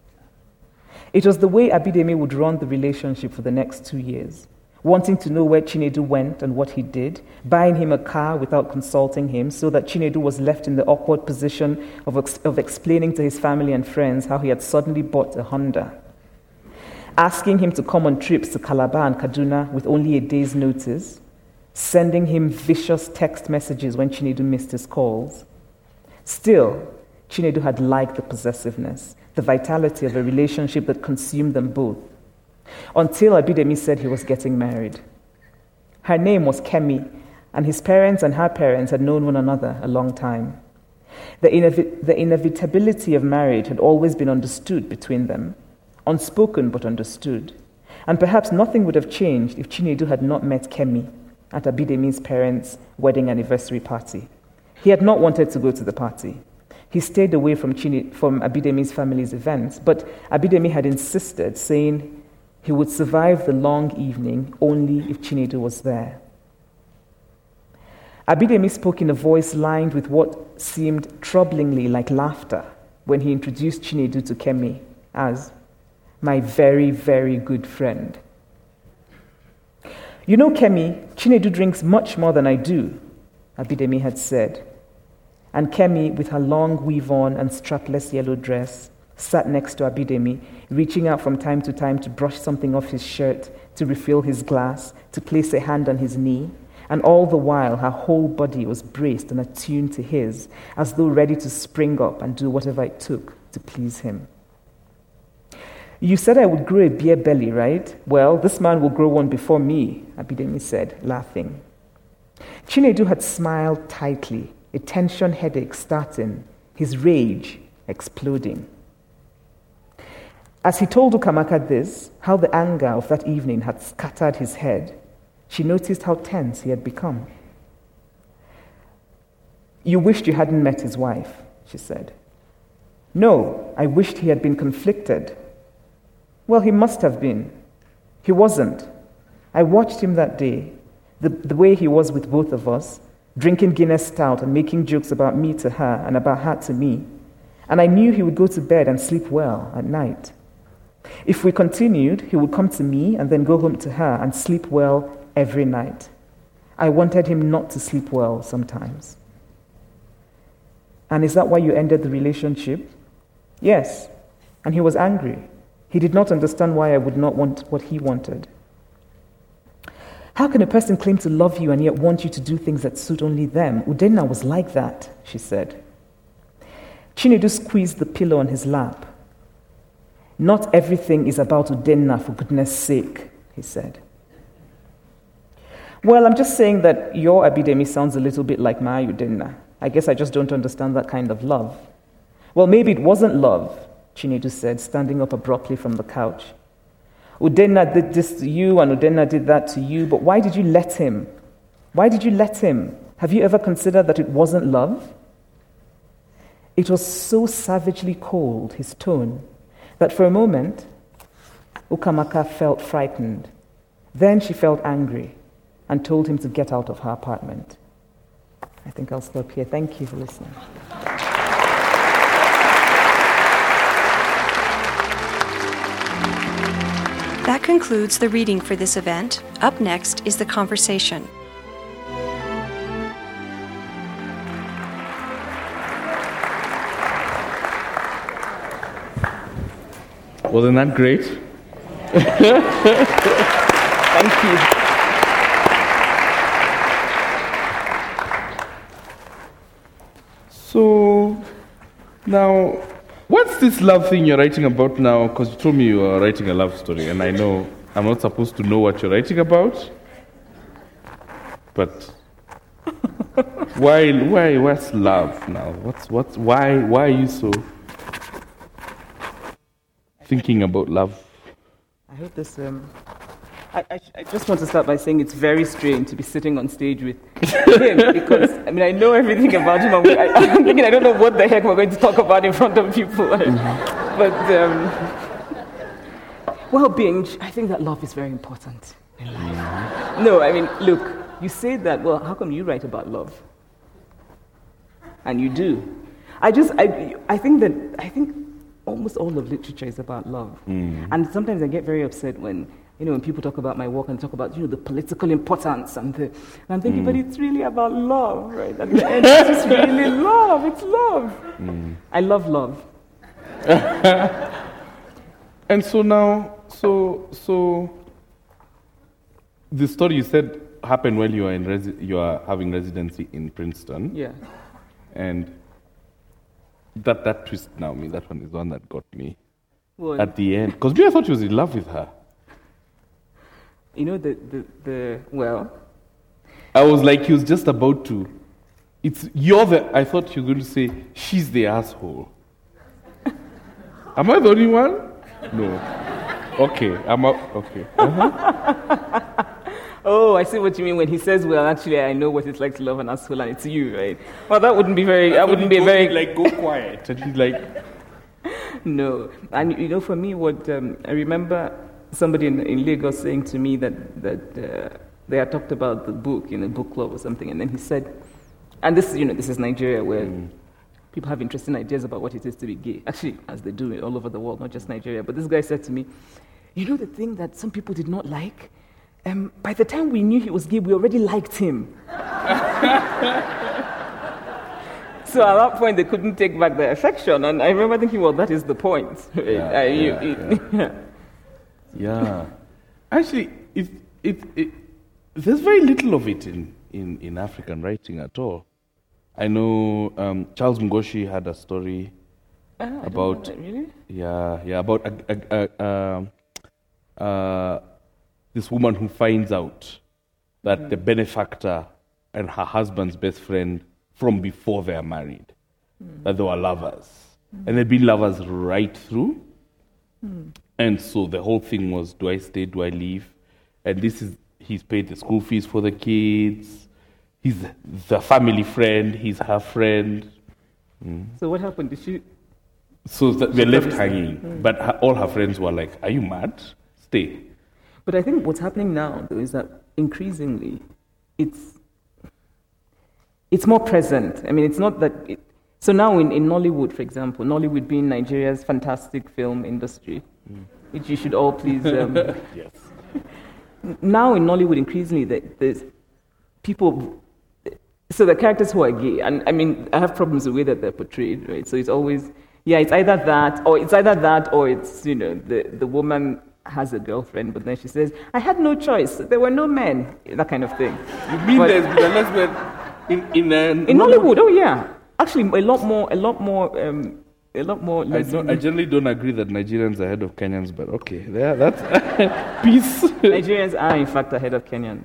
It was the way Abidemi would run the relationship for the next two years, wanting to know where Chinedu went and what he did, buying him a car without consulting him so that Chinedu was left in the awkward position of, ex- of explaining to his family and friends how he had suddenly bought a Honda, asking him to come on trips to Calabar and Kaduna with only a day's notice, sending him vicious text messages when Chinedu missed his calls. Still, Chinedu had liked the possessiveness, the vitality of a relationship that consumed them both, until Abidemi said he was getting married. Her name was Kemi, and his parents and her parents had known one another a long time. The, inevi- the inevitability of marriage had always been understood between them, unspoken but understood. And perhaps nothing would have changed if Chinedu had not met Kemi at Abidemi's parents' wedding anniversary party. He had not wanted to go to the party. He stayed away from, Chine, from Abidemi's family's events, but Abidemi had insisted, saying he would survive the long evening only if Chinedu was there. Abidemi spoke in a voice lined with what seemed troublingly like laughter when he introduced Chinedu to Kemi as my very, very good friend. You know, Kemi, Chinedu drinks much more than I do, Abidemi had said. And Kemi, with her long weave-on and strapless yellow dress, sat next to Abidemi, reaching out from time to time to brush something off his shirt, to refill his glass, to place a hand on his knee, and all the while her whole body was braced and attuned to his, as though ready to spring up and do whatever it took to please him. You said I would grow a beer belly, right? Well, this man will grow one before me, Abidemi said, laughing. Chinedu had smiled tightly, a tension headache starting, his rage exploding. As he told Ukamaka this, how the anger of that evening had scattered his head, she noticed how tense he had become. You wished you hadn't met his wife, she said. No, I wished he had been conflicted. Well, he must have been. He wasn't. I watched him that day, the, the way he was with both of us, drinking Guinness Stout and making jokes about me to her and about her to me. And I knew he would go to bed and sleep well at night. If we continued, he would come to me and then go home to her and sleep well every night. I wanted him not to sleep well sometimes. And is that why you ended the relationship? Yes. And he was angry. He did not understand why I would not want what he wanted. How can a person claim to love you and yet want you to do things that suit only them? Udenna was like that, she said. Chinedu squeezed the pillow on his lap. Not everything is about Udenna, for goodness sake, he said. Well, I'm just saying that your Abidemi sounds a little bit like my Udenna. I guess I just don't understand that kind of love. Well, maybe it wasn't love, Chinedu said, standing up abruptly from the couch. Udenna did this to you and Udenna did that to you, but why did you let him? Why did you let him? Have you ever considered that it wasn't love? It was so savagely cold, his tone, that for a moment, Ukamaka felt frightened. Then she felt angry and told him to get out of her apartment. I think I'll stop here. Thank you for listening. That concludes the reading for this event. Up next is the conversation. Wasn't that great? Thank you. So, now, what's this love thing you're writing about now? Because you told me you were writing a love story, and I know I'm not supposed to know what you're writing about. But why, why, what's love now? What's, what's, why, why are you so thinking about love? I hope this. Um, I, I, I just want to start by saying it's very strange to be sitting on stage with him because I mean I know everything about him. I, I'm thinking I don't know what the heck we're going to talk about in front of people. Mm-hmm. But um, well-being, I think that love is very important in life. Mm-hmm. No, I mean, look, you say that. Well, how come you write about love? And you do. I just I I think that I think. Almost all of literature is about love. Mm. And sometimes I get very upset when, you know, when people talk about my work and talk about, you know, the political importance and the, and I'm thinking, mm. but it's really about love, right? At the end, it's just really love. It's love. Mm. I love love. And so now, so, so, the story you said happened while you are in resi- you are having residency in Princeton. Yeah. And That that twist now, me, that one is the one that got me what? At the end. Because me, I thought you was in love with her. You know, the, the, the, well... I was like, he was just about to... It's, you're the... I thought you were going to say, she's the asshole. Am I the only one? No. Okay, I'm up. Okay. Uh-huh. Oh, I see what you mean when he says, "Well, actually, I know what it's like to love an asshole, and it's you, right?" Well, that wouldn't be very. That wouldn't be a very like go quiet. And he's like, no. And you know, for me, what um, I remember somebody in, in Lagos saying to me that that uh, they had talked about the book in a book club or something, and then he said, and this, you know, this is Nigeria where. Mm. People have interesting ideas about what it is to be gay. Actually, as they do all over the world, not just Nigeria. But this guy said to me, you know the thing that some people did not like? Um, by the time we knew he was gay, we already liked him. So at that point, they couldn't take back their affection. And I remember thinking, well, that is the point. Yeah, uh, you, yeah, it, yeah. yeah. Actually, it, it, it, there's very little of it in, in, in African writing at all. I know um, Charles Ngoshi had a story uh, about that, really? yeah yeah about a, a, a, uh, uh, this woman who finds out that mm. the benefactor and her husband's best friend from before they are married, mm. that they were lovers, mm. and they'd been lovers right through, mm. and so the whole thing was: do I stay? Do I leave? And this is he's paid the school fees for the kids. He's the family friend. He's her friend. Mm. So what happened? Did she? So that we're left hanging. Mm. But her, all her friends were like, "Are you mad? Stay." But I think what's happening now, though, is that increasingly, it's it's more present. I mean, it's not that. It, so now in, in Nollywood, for example, Nollywood being Nigeria's fantastic film industry, mm. which you should all please. Um, yes. Now in Nollywood, increasingly, there's people. So the characters who are gay, and I mean, I have problems with the way that they're portrayed, right? So it's always, yeah, it's either that, or it's either that, or it's, you know, the, the woman has a girlfriend, but then she says, I had no choice. There were no men, that kind of thing. You mean but there's been a lesbian in in uh, in Nollywood? Oh yeah, actually, a lot more, a lot more, um, a lot more. I, don't, I generally don't agree that Nigerians are ahead of Kenyans, but okay, yeah, that's peace. Nigerians are in fact ahead of Kenyans.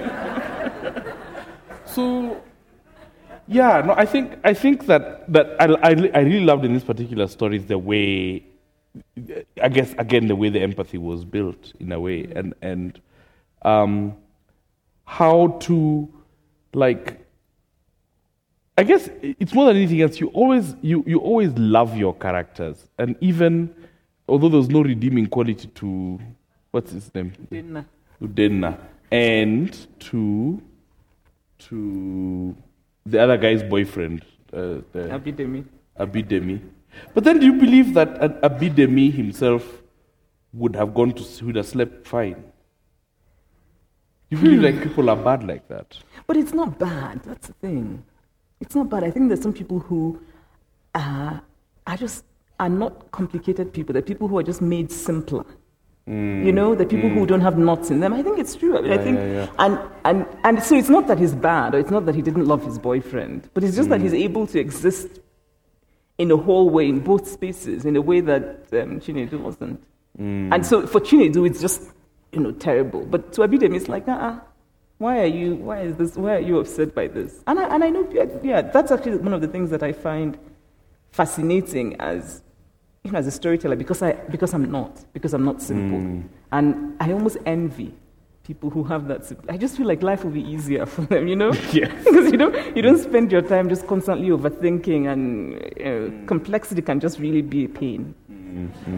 So. Yeah, no, I think I think that that I, I I really loved in this particular story the way, I guess again the way the empathy was built in a way, and and um, how to like. I guess it's more than anything else. You always you you always love your characters, and even although there's no redeeming quality to what's his name, Udenna, Udenna, and to to. the other guy's boyfriend, uh, Abidemi. Abidemi. But then, do you believe that Abidemi himself would have gone to would have slept fine? You believe like people are bad like that? But it's not bad. That's the thing. It's not bad. I think there's some people who uh, are just are not complicated people. They're people who are just made simpler. Mm, you know, the people mm. who don't have knots in them. I think it's true. I mean, yeah, I think, yeah, yeah. and and and so it's not that he's bad, or it's not that he didn't love his boyfriend, but it's just mm. that he's able to exist in a whole way in both spaces in a way that um, Chinedu wasn't. Mm. And so for Chinedu, it's just you know terrible. But to Abidemi, it's like, uh-uh, why are you? Why is this? Why are you upset by this? And I and I know, yeah, that's actually one of the things that I find fascinating as. You know, as a storyteller, because I because I'm not, because I'm not simple, mm. and I almost envy people who have that. I just feel like life will be easier for them, you know, yes. because you know you don't spend your time just constantly overthinking, and you know, mm. complexity can just really be a pain. Mm-hmm.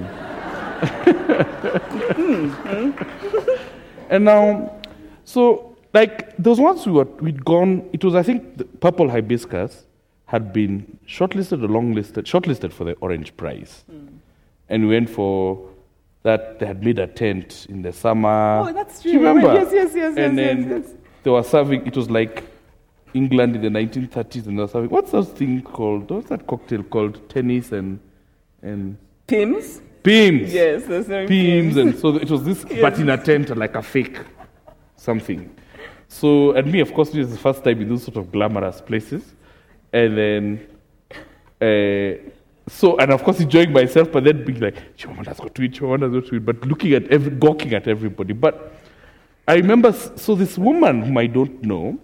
mm-hmm. And now, so like those ones we were we'd gone. It was I think the Purple Hibiscus had been shortlisted or longlisted, shortlisted for the Orange Prize. Mm. And we went for that, they had made a tent in the summer. Oh, that's true. Do you remember? Yes, yes, yes, and yes, then yes, yes. They were serving, it was like England in the nineteen thirties, and they were serving, what's that thing called? What's that cocktail called? Tennis and... and Pims? Pims. Yes, that's very Pims. Pims. And so it was this, yes. But in a tent, like a fake something. So, and me, of course, this is the first time in those sort of glamorous places. And then, uh, so, and of course enjoying myself, but then being like, Chiwamanda's got to eat, Chiwamanda's got to eat, but looking at every, gawking at everybody. But I remember, so this woman whom I don't know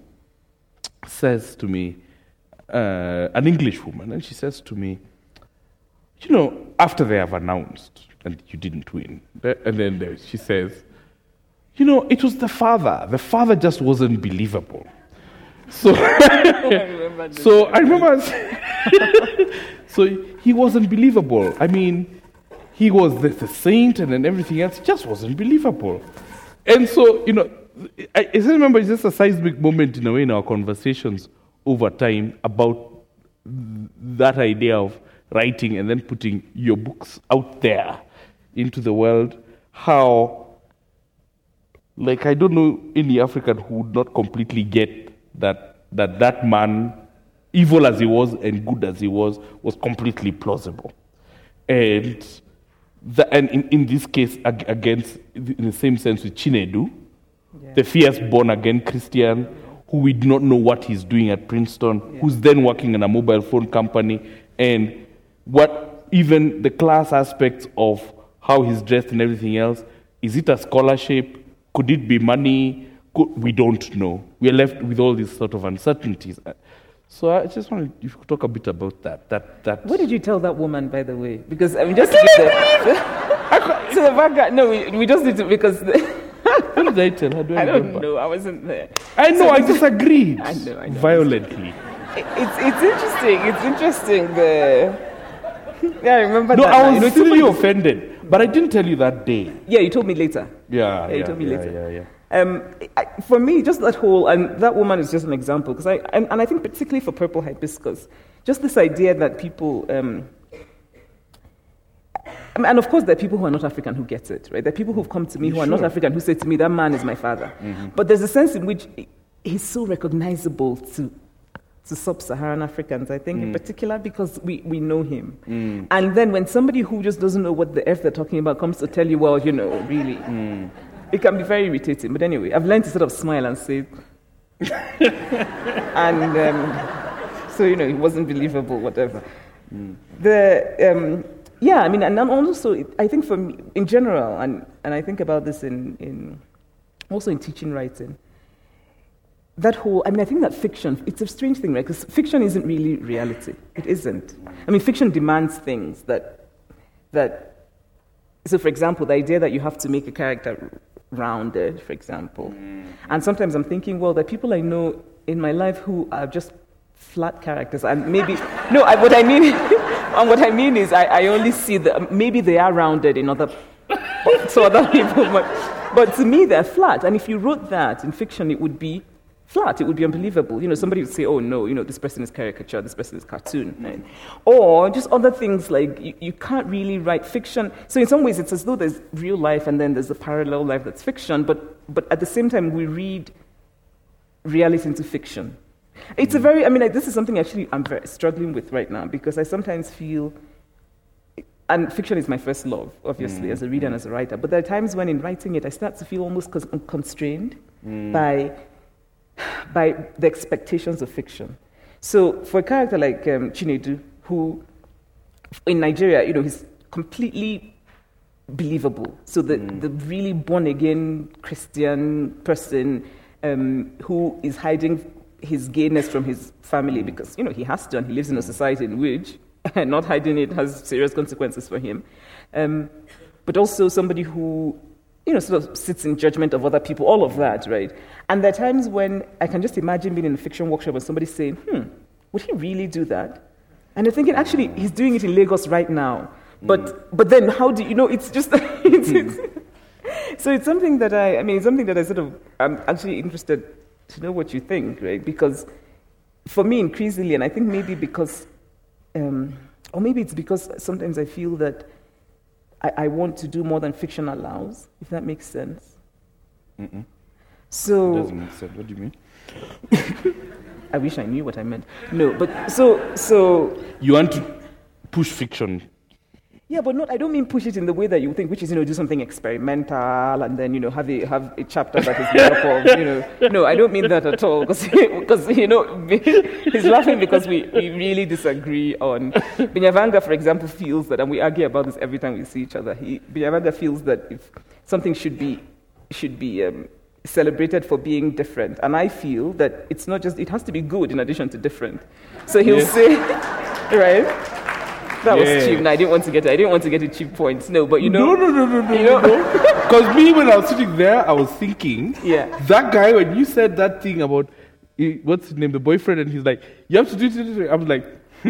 says to me, uh, an English woman, and she says to me, you know, after they have announced and you didn't win, and then there, she says, you know, it was the father. The father just wasn't believable. So, I so I remember, so he wasn't believable. I mean, he was the, the saint and then everything else. It just wasn't believable. And so, you know, I, I remember it's just a seismic moment in a way in our conversations over time about that idea of writing and then putting your books out there into the world. How, like, I don't know any African who would not completely get that that that man, evil as he was and good as he was, was completely plausible. And the, and in, in this case, ag- against, in the same sense with Chinedu, yeah. the fierce born-again Christian, who we do not know what he's doing at Princeton, yeah. who's then working in a mobile phone company, and what even the class aspects of how he's dressed and everything else, is it a scholarship? Could it be money? Could, we don't know. We are left with all these sort of uncertainties. So I just wanted if you could talk a bit about that. That that. What did you tell that woman, by the way? Because I mean, just to give the, to the background. No, we, we just need to because. The what did I tell her? Do I, I don't remember? know. I wasn't there. I know. So I disagreed. I know. I know. Violently. It, it's it's interesting. It's interesting. The yeah, I remember. No, that I was you know, really offended, but I didn't tell you that day. Yeah, you told me later. Yeah, yeah, you yeah, told me yeah, later. Yeah, yeah. Um, I, for me, just that whole, and that woman is just an example, because I, and, and I think particularly for Purple Hibiscus, just this idea that people, um, and of course there are people who are not African who get it, right? There are people who've come to me who sure. are not African who say to me, that man is my father. Mm-hmm. But there's a sense in which he's so recognizable to to sub-Saharan Africans, I think, mm. in particular, because we, we know him. Mm. And then when somebody who just doesn't know what the F they're talking about comes to tell you, well, you know, really... Mm. It can be very irritating, but anyway, I've learned to sort of smile and say, and um, so you know, it wasn't believable, whatever. Mm. The um, yeah, I mean, and also, I think for me in general, and and I think about this in in also in teaching writing. That whole, I mean, I think that fiction, it's a strange thing, right? Because fiction isn't really reality. It isn't. I mean, fiction demands things that that. So, for example, the idea that you have to make a character rounded, for example. Mm. And sometimes I'm thinking, well, there are people I know in my life who are just flat characters, and maybe no. I, what I mean, and what I mean is, I, I only see that maybe they are rounded in other, so other people, but, but to me they're flat. And if you wrote that in fiction, it would be flat. It would be unbelievable. You know, somebody would say, "Oh no, you know, this person is caricature, this person is cartoon," right? Or just other things like you, you can't really write fiction. So in some ways, it's as though there's real life and then there's a parallel life that's fiction. But but at the same time, we read reality into fiction. It's a very. I mean, like, this is something actually I'm very struggling with right now because I sometimes feel. And fiction is my first love, obviously, mm. as a reader and as a writer. But there are times when in writing it, I start to feel almost constrained mm. by. by the expectations of fiction. So for a character like um, Chinedu, who in Nigeria, you know, he's completely believable. So the, mm. the really born-again Christian person um, who is hiding his gayness from his family mm. because, you know, he has to, and he lives in a society in which not hiding it has serious consequences for him. Um, but also somebody who you know, sort of sits in judgment of other people, all of that, right? And there are times when I can just imagine being in a fiction workshop and somebody saying, hmm, would he really do that? And you're thinking, actually, he's doing it in Lagos right now. But mm. but then how do you know, it's just, it's, it's, so it's something that I, I mean, it's something that I sort of, I'm actually interested to know what you think, right? Because for me, increasingly, and I think maybe because, um, or maybe it's because sometimes I feel that I, I want to do more than fiction allows, if that makes sense. Mm-mm. So it doesn't make sense. What do you mean? I wish I knew what I meant. No, but so so you want to push fiction. Yeah, but not. I don't mean push it in the way that you think, which is, you know, do something experimental and then, you know, have a have a chapter that is made up of, you know. No, I don't mean that at all. Because because you know, he's laughing because we, we really disagree on. Binyavanga, for example, feels that, and we argue about this every time we see each other. He, Binyavanga feels that if something should be should be um, celebrated for being different, and I feel that it's not just, it has to be good in addition to different. So he'll yes. say, right. that Yeah. was cheap. No, I didn't want to get it. I didn't want to get a cheap points. No, but you know. No, no, no, no, no, you no. know- Because me, when I was sitting there, I was thinking, Yeah. that guy, when you said that thing about, eh, what's his name, the boyfriend, and he's like, you have to do this. I was like,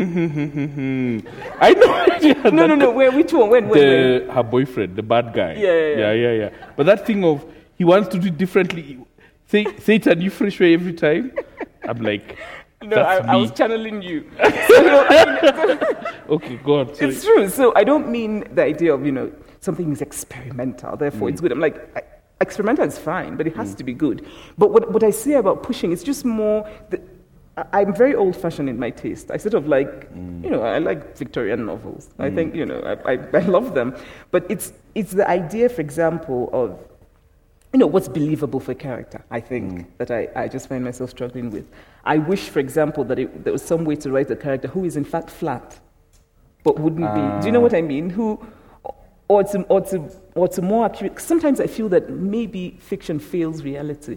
I know. No, no, no. Where? Which one? When? When? when? The, her boyfriend, the bad guy. Yeah, yeah, yeah. yeah, yeah, yeah. But that thing of, he wants to do it differently. Say, say it a new fresh way every time. I'm like, No, I, that's I me. was channeling you. So, you know, Okay, go on. Sorry. it's true. So I don't mean the idea of, you know, something is experimental, therefore Mm. it's good. I'm like, I, experimental is fine, but it has to be good. But what, what I say about pushing, it's just more, the, I, I'm very old-fashioned in my taste. I sort of like, Mm. you know, I like Victorian novels. I think, you know, I, I, I love them. But it's it's the idea, for example, of, you know, what's believable for a character, I think, Mm. that I, I just find myself struggling with. I wish, for example, that it, there was some way to write a character who is in fact flat, but wouldn't be. Do you know what I mean? Who, or to, or to, or to more accurate. Sometimes I feel that maybe fiction fails reality.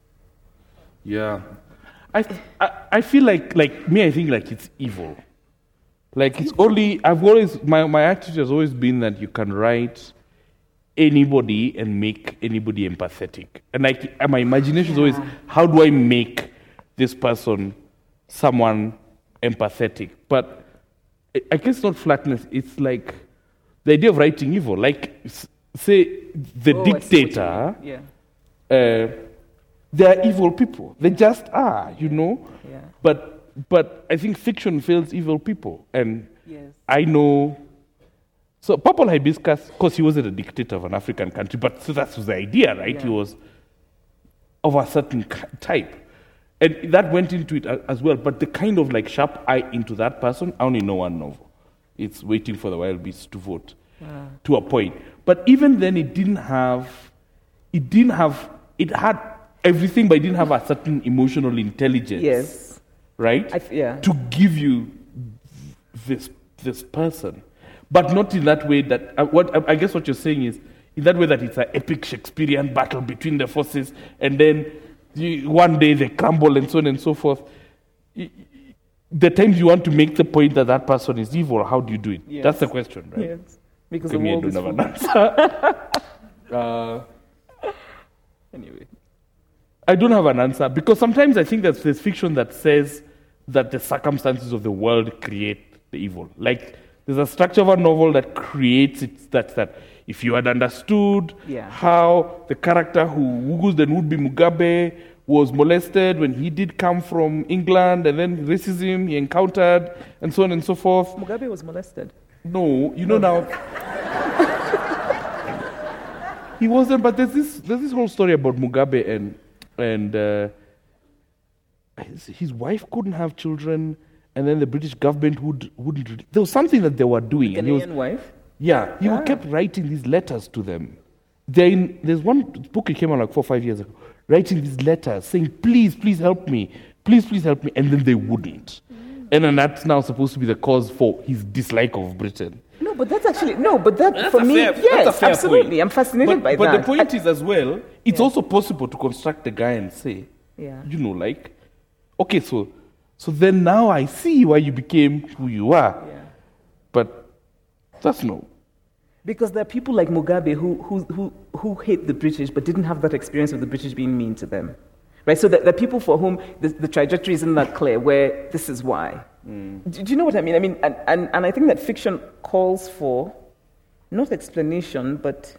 Yeah. I, I I feel like like me I think like it's evil. Like it's only I've always my, my attitude has always been that you can write anybody and make anybody empathetic. And like my imagination is always how do I make this person someone empathetic? But I- I guess not flatness, it's like the idea of writing evil. Like s- say the Oh, I see what you dictator mean. Yeah. uh, they're evil people. They just are, you know. Yeah. But but I think fiction fails evil people, and Yes. I know. So Purple Hibiscus, of course, he wasn't a dictator of an African country, but so that was the idea, right? Yeah. He was of a certain ki- type, and that went into it a- as well. But the kind of like sharp eye into that person, I only know one novel. It's Waiting for the Wild Beasts to Vote, Ah. to a point. But even then, it didn't have. It didn't have. It had everything, but it didn't have a certain emotional intelligence. Yes. Right? I f- yeah. To give you this this person, but not in that way that uh, what I, I guess what you're saying is in that way that it's an epic Shakespearean battle between the forces, and then you, one day they crumble and so on and so forth. Y- y- The times you want to make the point that that person is evil, how do you do it? Yes. That's the question, right? Yes. Because To the me, I world is don't have full. an answer. uh, Anyway. I don't have an answer because sometimes I think that there's fiction that says that the circumstances of the world create the evil. Like there's a structure of a novel that creates it. That that if you had understood Yeah. how the character who Wugus then would be Mugabe was molested when he did come from England, and then racism he encountered, and so on and so forth. Mugabe was molested. No, you know now. He wasn't, but there's this there's this whole story about Mugabe and and uh, his, his wife couldn't have children, and then the British government would wouldn't. re- There was something that they were doing, and he was Ghanaian wife. yeah he Ah. kept writing these letters to them. They're in, there's one book that came out like four or five years ago, writing these letters saying, "Please, please help me, please, please help me," and then they wouldn't, and then that's now supposed to be the cause for his dislike of Britain. No, but that's actually no, but that That's for a me, fair- yes, that's a fair absolutely. point. I'm fascinated but, by but that. the point is as well, it's Yeah. also possible to construct a guy and say, Yeah. you know, like, okay, so so then now I see why you became who you are. Yeah. But that's no. Because there are people like Mugabe who, who, who, who hate the British but didn't have that experience of the British being mean to them. Right? So there there are people for whom the, the trajectory isn't that clear, where this is why. Do, do you know what I mean? I mean, and, and, and I think that fiction calls for not explanation, but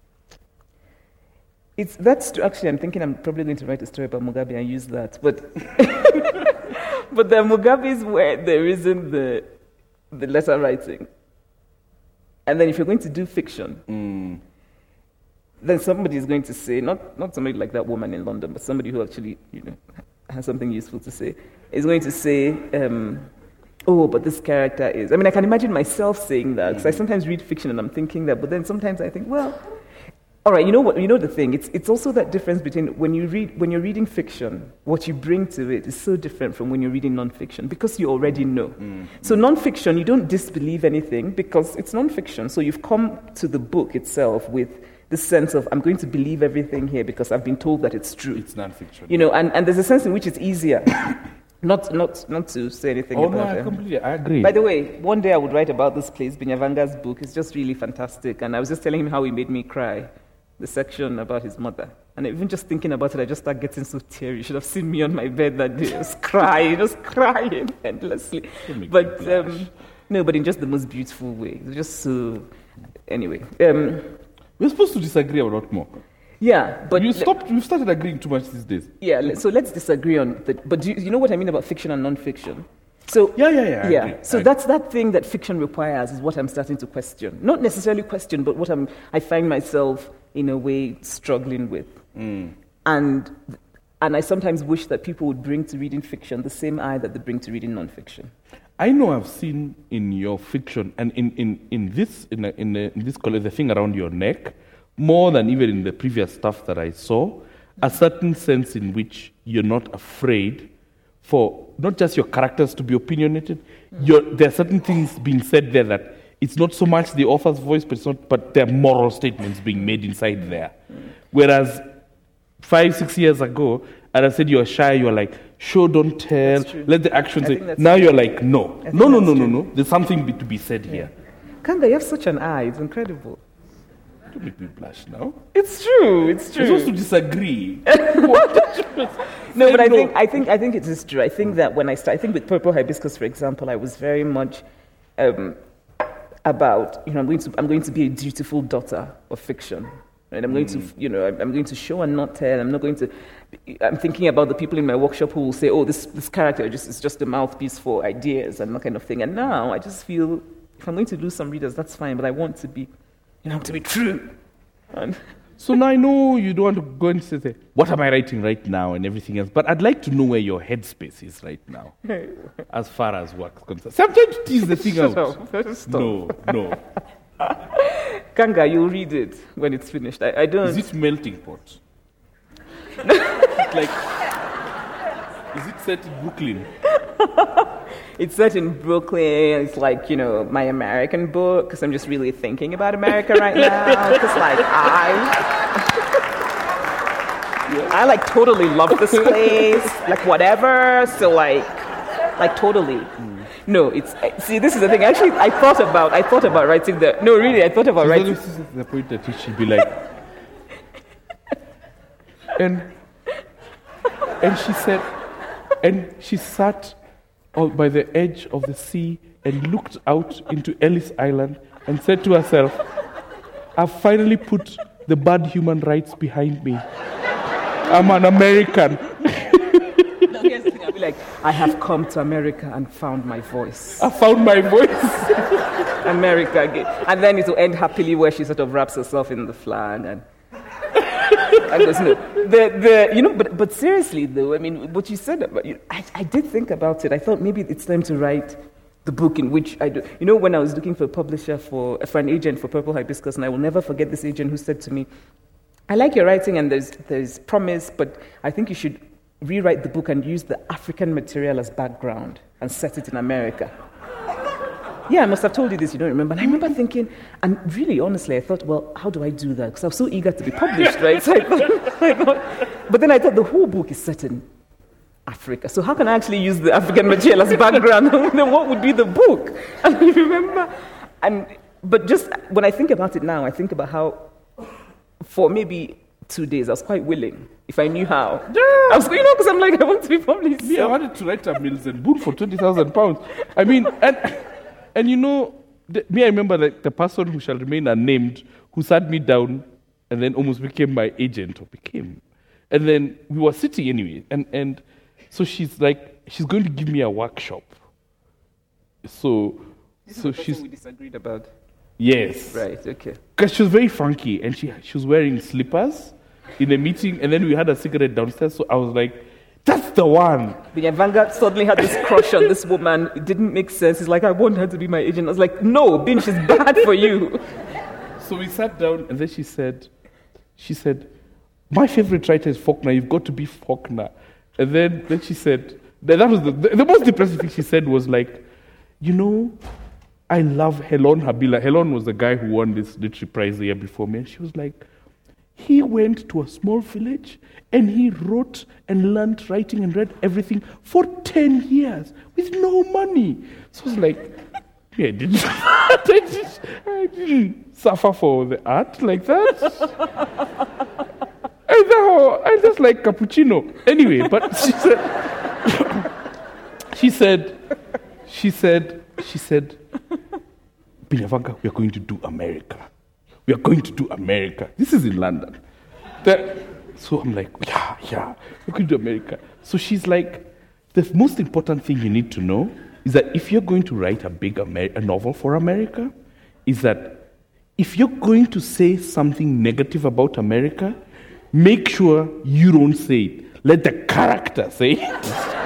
it's that's actually. I'm thinking I'm probably going to write a story about Mugabe and use that, but but there are Mugabes where there isn't the the letter writing. And then if you're going to do fiction, then somebody is going to say, not, not somebody like that woman in London, but somebody who actually, you know, has something useful to say, is going to say, um, oh, but this character is... I mean, I can imagine myself saying that, because I sometimes read fiction and I'm thinking that, but then sometimes I think, well, all right, you know what? You know the thing. It's it's also that difference between when you read when you're reading fiction, what you bring to it is so different from when you're reading nonfiction because you already know. Mm. So nonfiction, you don't disbelieve anything because it's nonfiction. So you've come to the book itself with the sense of I'm going to believe everything here because I've been told that it's true. It's nonfiction. You know, and, and there's a sense in which it's easier Not, not, not to say anything Oh, about no, I it. completely I agree. By the way, one day I would write about this place, Binyavanga's book. It's just really fantastic. And I was just telling him how he made me cry, the section about his mother. And even just thinking about it, I just start getting so teary. You should have seen me on my bed that day, just crying, just crying endlessly. But um, no, but in just the most beautiful way. It was just so... Anyway. Um, We're supposed to disagree a lot more. Yeah, but... You stopped, you've started agreeing too much these days. Yeah, le- so let's disagree on that. But do you, you know what I mean about fiction and non-fiction? So, Yeah, yeah, yeah, I yeah. agree. So I- that's that thing that fiction requires is what I'm starting to question. Not necessarily question, but what I'm, I find myself, in a way, struggling with. Mm. And and I sometimes wish that people would bring to reading fiction the same eye that they bring to reading non-fiction. I know I've seen in your fiction and in, in, in this in, a, in, a, in this color, the thing around your neck, more than even in the previous stuff that I saw, a certain sense in which you're not afraid for not just your characters to be opinionated. You're, there are certain things being said there that it's not so much the author's voice, but it's not, but there are moral statements being made inside there. Whereas five, six years ago, and I said you're shy, you're like, show, don't tell, let the action I say. think that's Now true. you're like, no, I think no, no, that's no, no, true. no. There's something be, to be said here. Kanga, you have such an eye. It's incredible. Don't make me blush now. It's true. It's You're true. supposed to disagree. No, but I No. think I think I think it is true. I think that when I start, I think with Purple Hibiscus, for example, I was very much um, about you know I'm going to I'm going to be a dutiful daughter of fiction, and I'm going to you know I'm, I'm going to show and not tell. I'm not going to. I'm thinking about the people in my workshop who will say, "Oh, this this character just is just a mouthpiece for ideas and that kind of thing." And now I just feel if I'm going to lose some readers, that's fine, but I want to be, you know, to be true. And So now I know you don't want to go and say, what am I writing right now and everything else, but I'd like to know where your headspace is right now, as far as work's concerned. Sometimes tease the thing Shut out. up. Stop. No, no. Kanga, you'll read it when it's finished. I, I don't. Is it melting pot? like, is it set in Brooklyn? It's set in Brooklyn. It's like, you know, my American book, because I'm just really thinking about America right now. Because, like, I... I, like, totally love this place. Like, whatever. So, like, like, totally. Mm. No, it's... See, this is the thing. Actually, I thought about... I thought about writing the... No, really, I thought about writing... This is the point at which she'd be like... and... And she said... And she sat... out by the edge of the sea and looked out into Ellis Island and said to herself, I've finally put the bad human rights behind me. I'm an American. No, here's the thing. I'll be like, I have come to America and found my voice. I found my voice. America again. And then it will end happily where she sort of wraps herself in the flag and... And goes, no. The, the, you know, but, but seriously, though, I mean, what you said about, you know, I, I did think about it. I thought maybe it's time to write the book in which I do. You know, when I was looking for a publisher, for, for an agent for Purple Hibiscus, and I will never forget this agent who said to me, I like your writing and there's, there's promise, but I think you should rewrite the book and use the African material as background and set it in America. Yeah, I must have told you this, you don't remember. And I remember thinking, and really, honestly, I thought, well, how do I do that? Because I was so eager to be published, right? So I thought, I thought, but then I thought the whole book is set in Africa. So how can I actually use the African material as background? Then what would be the book? And I remember, and but just when I think about it now, I think about how for maybe two days I was quite willing, if I knew how. Yeah. I was, you know, because I'm like, I want to be published. Me, I So. wanted to write a Mills and Boon for twenty thousand pounds. I mean, and, and you know, the, me, I remember that the person who shall remain unnamed who sat me down and then almost became my agent, or became. And then we were sitting anyway, and, and so she's like, she's going to give me a workshop. So, so she's... we disagreed about. Yes. Right, okay. Because she was very funky, and she she was wearing slippers in a meeting, and then we had a cigarette downstairs, so I was like, that's the one. Binyavanga suddenly had this crush on this woman. It didn't make sense. He's like, I want her to be my agent. I was like, no, Bin, she's bad for you. So we sat down, and then she said, she said, my favorite writer is Faulkner. You've got to be Faulkner. And then, then she said, that that was the, the, the most depressing thing she said was like, you know, I love Helon Habila. Helon was the guy who won this literary prize the year before me. And she was like, He went to a small village and he wrote and learned writing and read everything for ten years with no money. So I was like, yeah, I didn't, I didn't, I didn't suffer for the art like that. I know, I just like cappuccino. Anyway, but she said, she said, she said, she said, Binyavanga, we are going to do America. We are going to do America. This is in London. The, so I'm like, yeah, yeah, we're going to do America. So she's like, the most important thing you need to know is that if you're going to write a big Amer- a novel for America, is that if you're going to say something negative about America, make sure you don't say it. Let the character say it.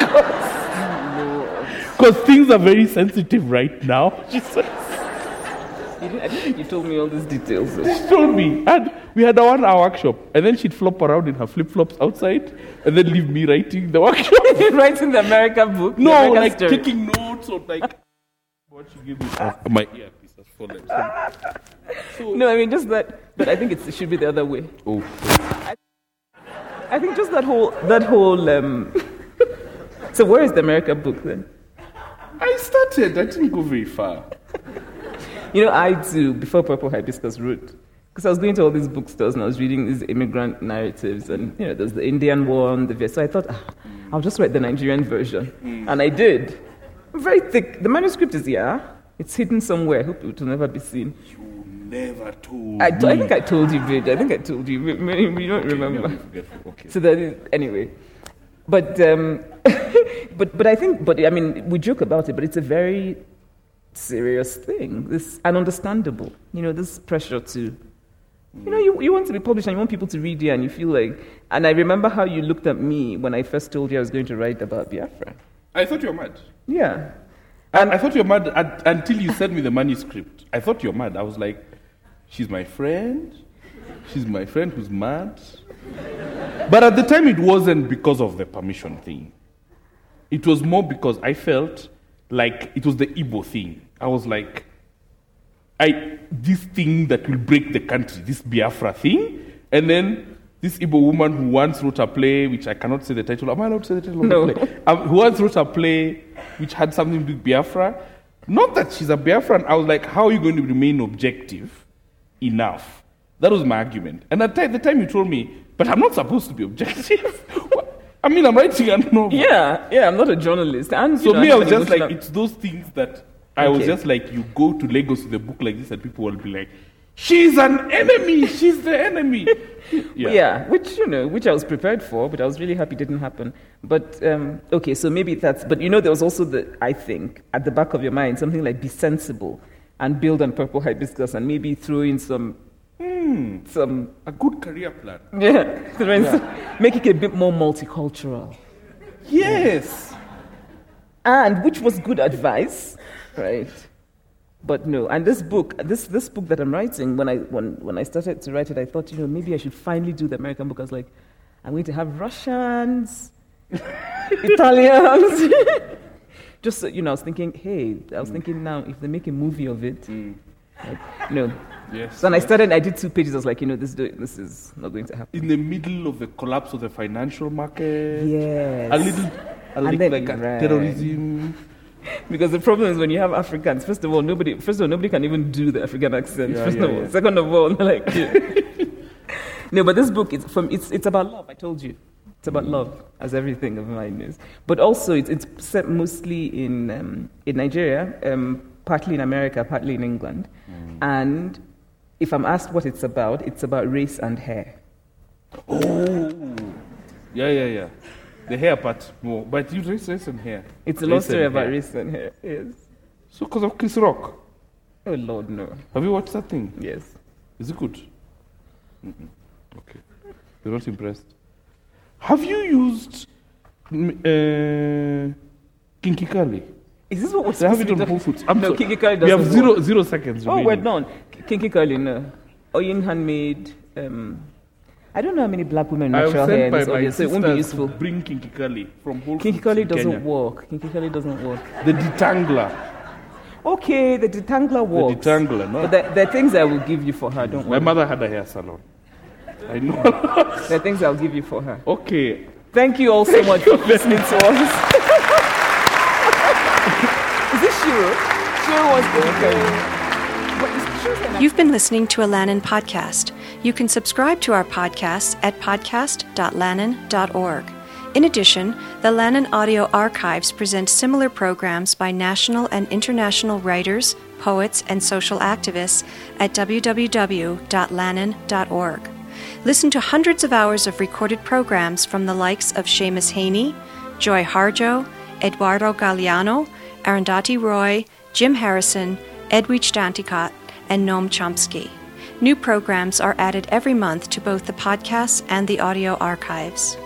Because things are very sensitive right now. She says. You didn't, I didn't think you told me all these details. So. She told me. And we had a one-hour workshop. And then she'd flop around in her flip-flops outside and then leave me writing the workshop. Writing the America book? No, America like story. taking notes or like... What she gave me. Uh, my earpiece has fallen. So, No, I mean, just that... But I think it's, it should be the other way. oh. I, I think just that whole... That whole um, so where is the America book then? I started. I didn't go very far. You know, I too, before Purple Hibiscus, wrote, because I was going to all these bookstores and I was reading these immigrant narratives, and you know, there's the Indian one, the Viet. So I thought, ah, I'll just write the Nigerian version, mm. and I did. Very thick. The manuscript is here. It's hidden somewhere. I hope it will never be seen. You never told I, me. I think I told you, Bridge. I think I told you. Maybe we don't okay, remember. No, okay. So that is, anyway. But um, but but I think, but I mean, we joke about it, but it's a very serious thing. This and understandable. You know, this pressure to, you know, you you want to be published and you want people to read you, and you feel like. And I remember how you looked at me when I first told you I was going to write about Biafra. I thought you were mad. Yeah. And I thought you were mad at, until you sent me the manuscript. I thought you were mad. I was like, she's my friend. She's my friend who's mad. But at the time, it wasn't because of the permission thing. It was more because I felt like it was the Igbo thing. I was like, I this thing that will break the country, this Biafra thing. And then this Igbo woman who once wrote a play, which I cannot say the title. Am I allowed to say the title of no. the play? Um, who once wrote a play which had something to do with Biafra. Not that she's a Biafran. I was like, how are you going to remain objective enough? That was my argument. And at the time you told me, but I'm not supposed to be objective. I mean, I'm writing a novel. Yeah, yeah, I'm not a journalist. And, so know, me, I was just like, up. it's those things that I okay. was just like, you go to Lagos with a book like this and people will be like, she's an enemy, she's the enemy. yeah. yeah, which, you know, which I was prepared for, but I was really happy it didn't happen. But, um, okay, so maybe that's, but you know, there was also the, I think, at the back of your mind, something like be sensible and build on Purple Hibiscus and maybe throw in some, Hmm, some a good career plan. Yeah, yeah. Make it a bit more multicultural. Yes. And which was good advice, right? But no, and this book, this this book that I'm writing, when I when, when I started to write it, I thought, you know, maybe I should finally do the American book. I was like, I'm going to have Russians, Italians. Just so, you know, I was thinking, hey, I was mm. thinking now, if they make a movie of it, mm. like, you know. Yes. So when I started, I did two pages. I was like, you know, this this is not going to happen. In the middle of the collapse of the financial market. Yes. A little, a little then, like right. terrorism. Because the problem is when you have Africans, first of all, nobody, first of all, nobody can even do the African accent. Yeah, first yeah, of all, yeah. second of all, like, yeah. No, but this book is from. It's it's about love. I told you, it's about love, as everything of mine is. But also, it's it's set mostly in um, in Nigeria, um, partly in America, partly in England, mm. and if I'm asked what it's about, it's about race and hair. Oh, yeah, yeah, yeah. The hair part more, but you race, race and hair. It's a love story about hair. race and hair. Yes. So, because of Chris Rock. Oh Lord, no. Have you watched that thing? Yes. Is it good? Mm-mm. Okay. You're not impressed. Have you used uh, Kinky Curly? Is this what we're They have supposed it to on be Whole Foods. I'm No, sorry. Kinky Curly We doesn't have zero work. zero seconds. Oh, remaining. we're done. Kinky Curly, no. Oyin handmade. Um, I don't know how many black women I was natural hair sent in by this my audience, so it won't be sisters to useful. bring Kinky Curly from Whole Kinky Foods Curly in doesn't Kenya. work. Kinky Curly doesn't work. The detangler. Okay, the detangler works. The detangler, no. But there, there are things I will give you for her, don't My worry. mother had a hair salon. I know. There are things I'll give you for her. Okay. Thank you all so much for listening to us. Is this Shiro? Shiro wants to be You've been listening to a Lannan podcast. You can subscribe to our podcasts at podcast dot lannan dot org. In addition, the Lannan Audio Archives present similar programs by national and international writers, poets, and social activists at w w w dot lannan dot org. Listen to hundreds of hours of recorded programs from the likes of Seamus Haney, Joy Harjo, Eduardo Galeano, Arundhati Roy, Jim Harrison, Edwidge Danticat, and Noam Chomsky. New programs are added every month to both the podcasts and the audio archives.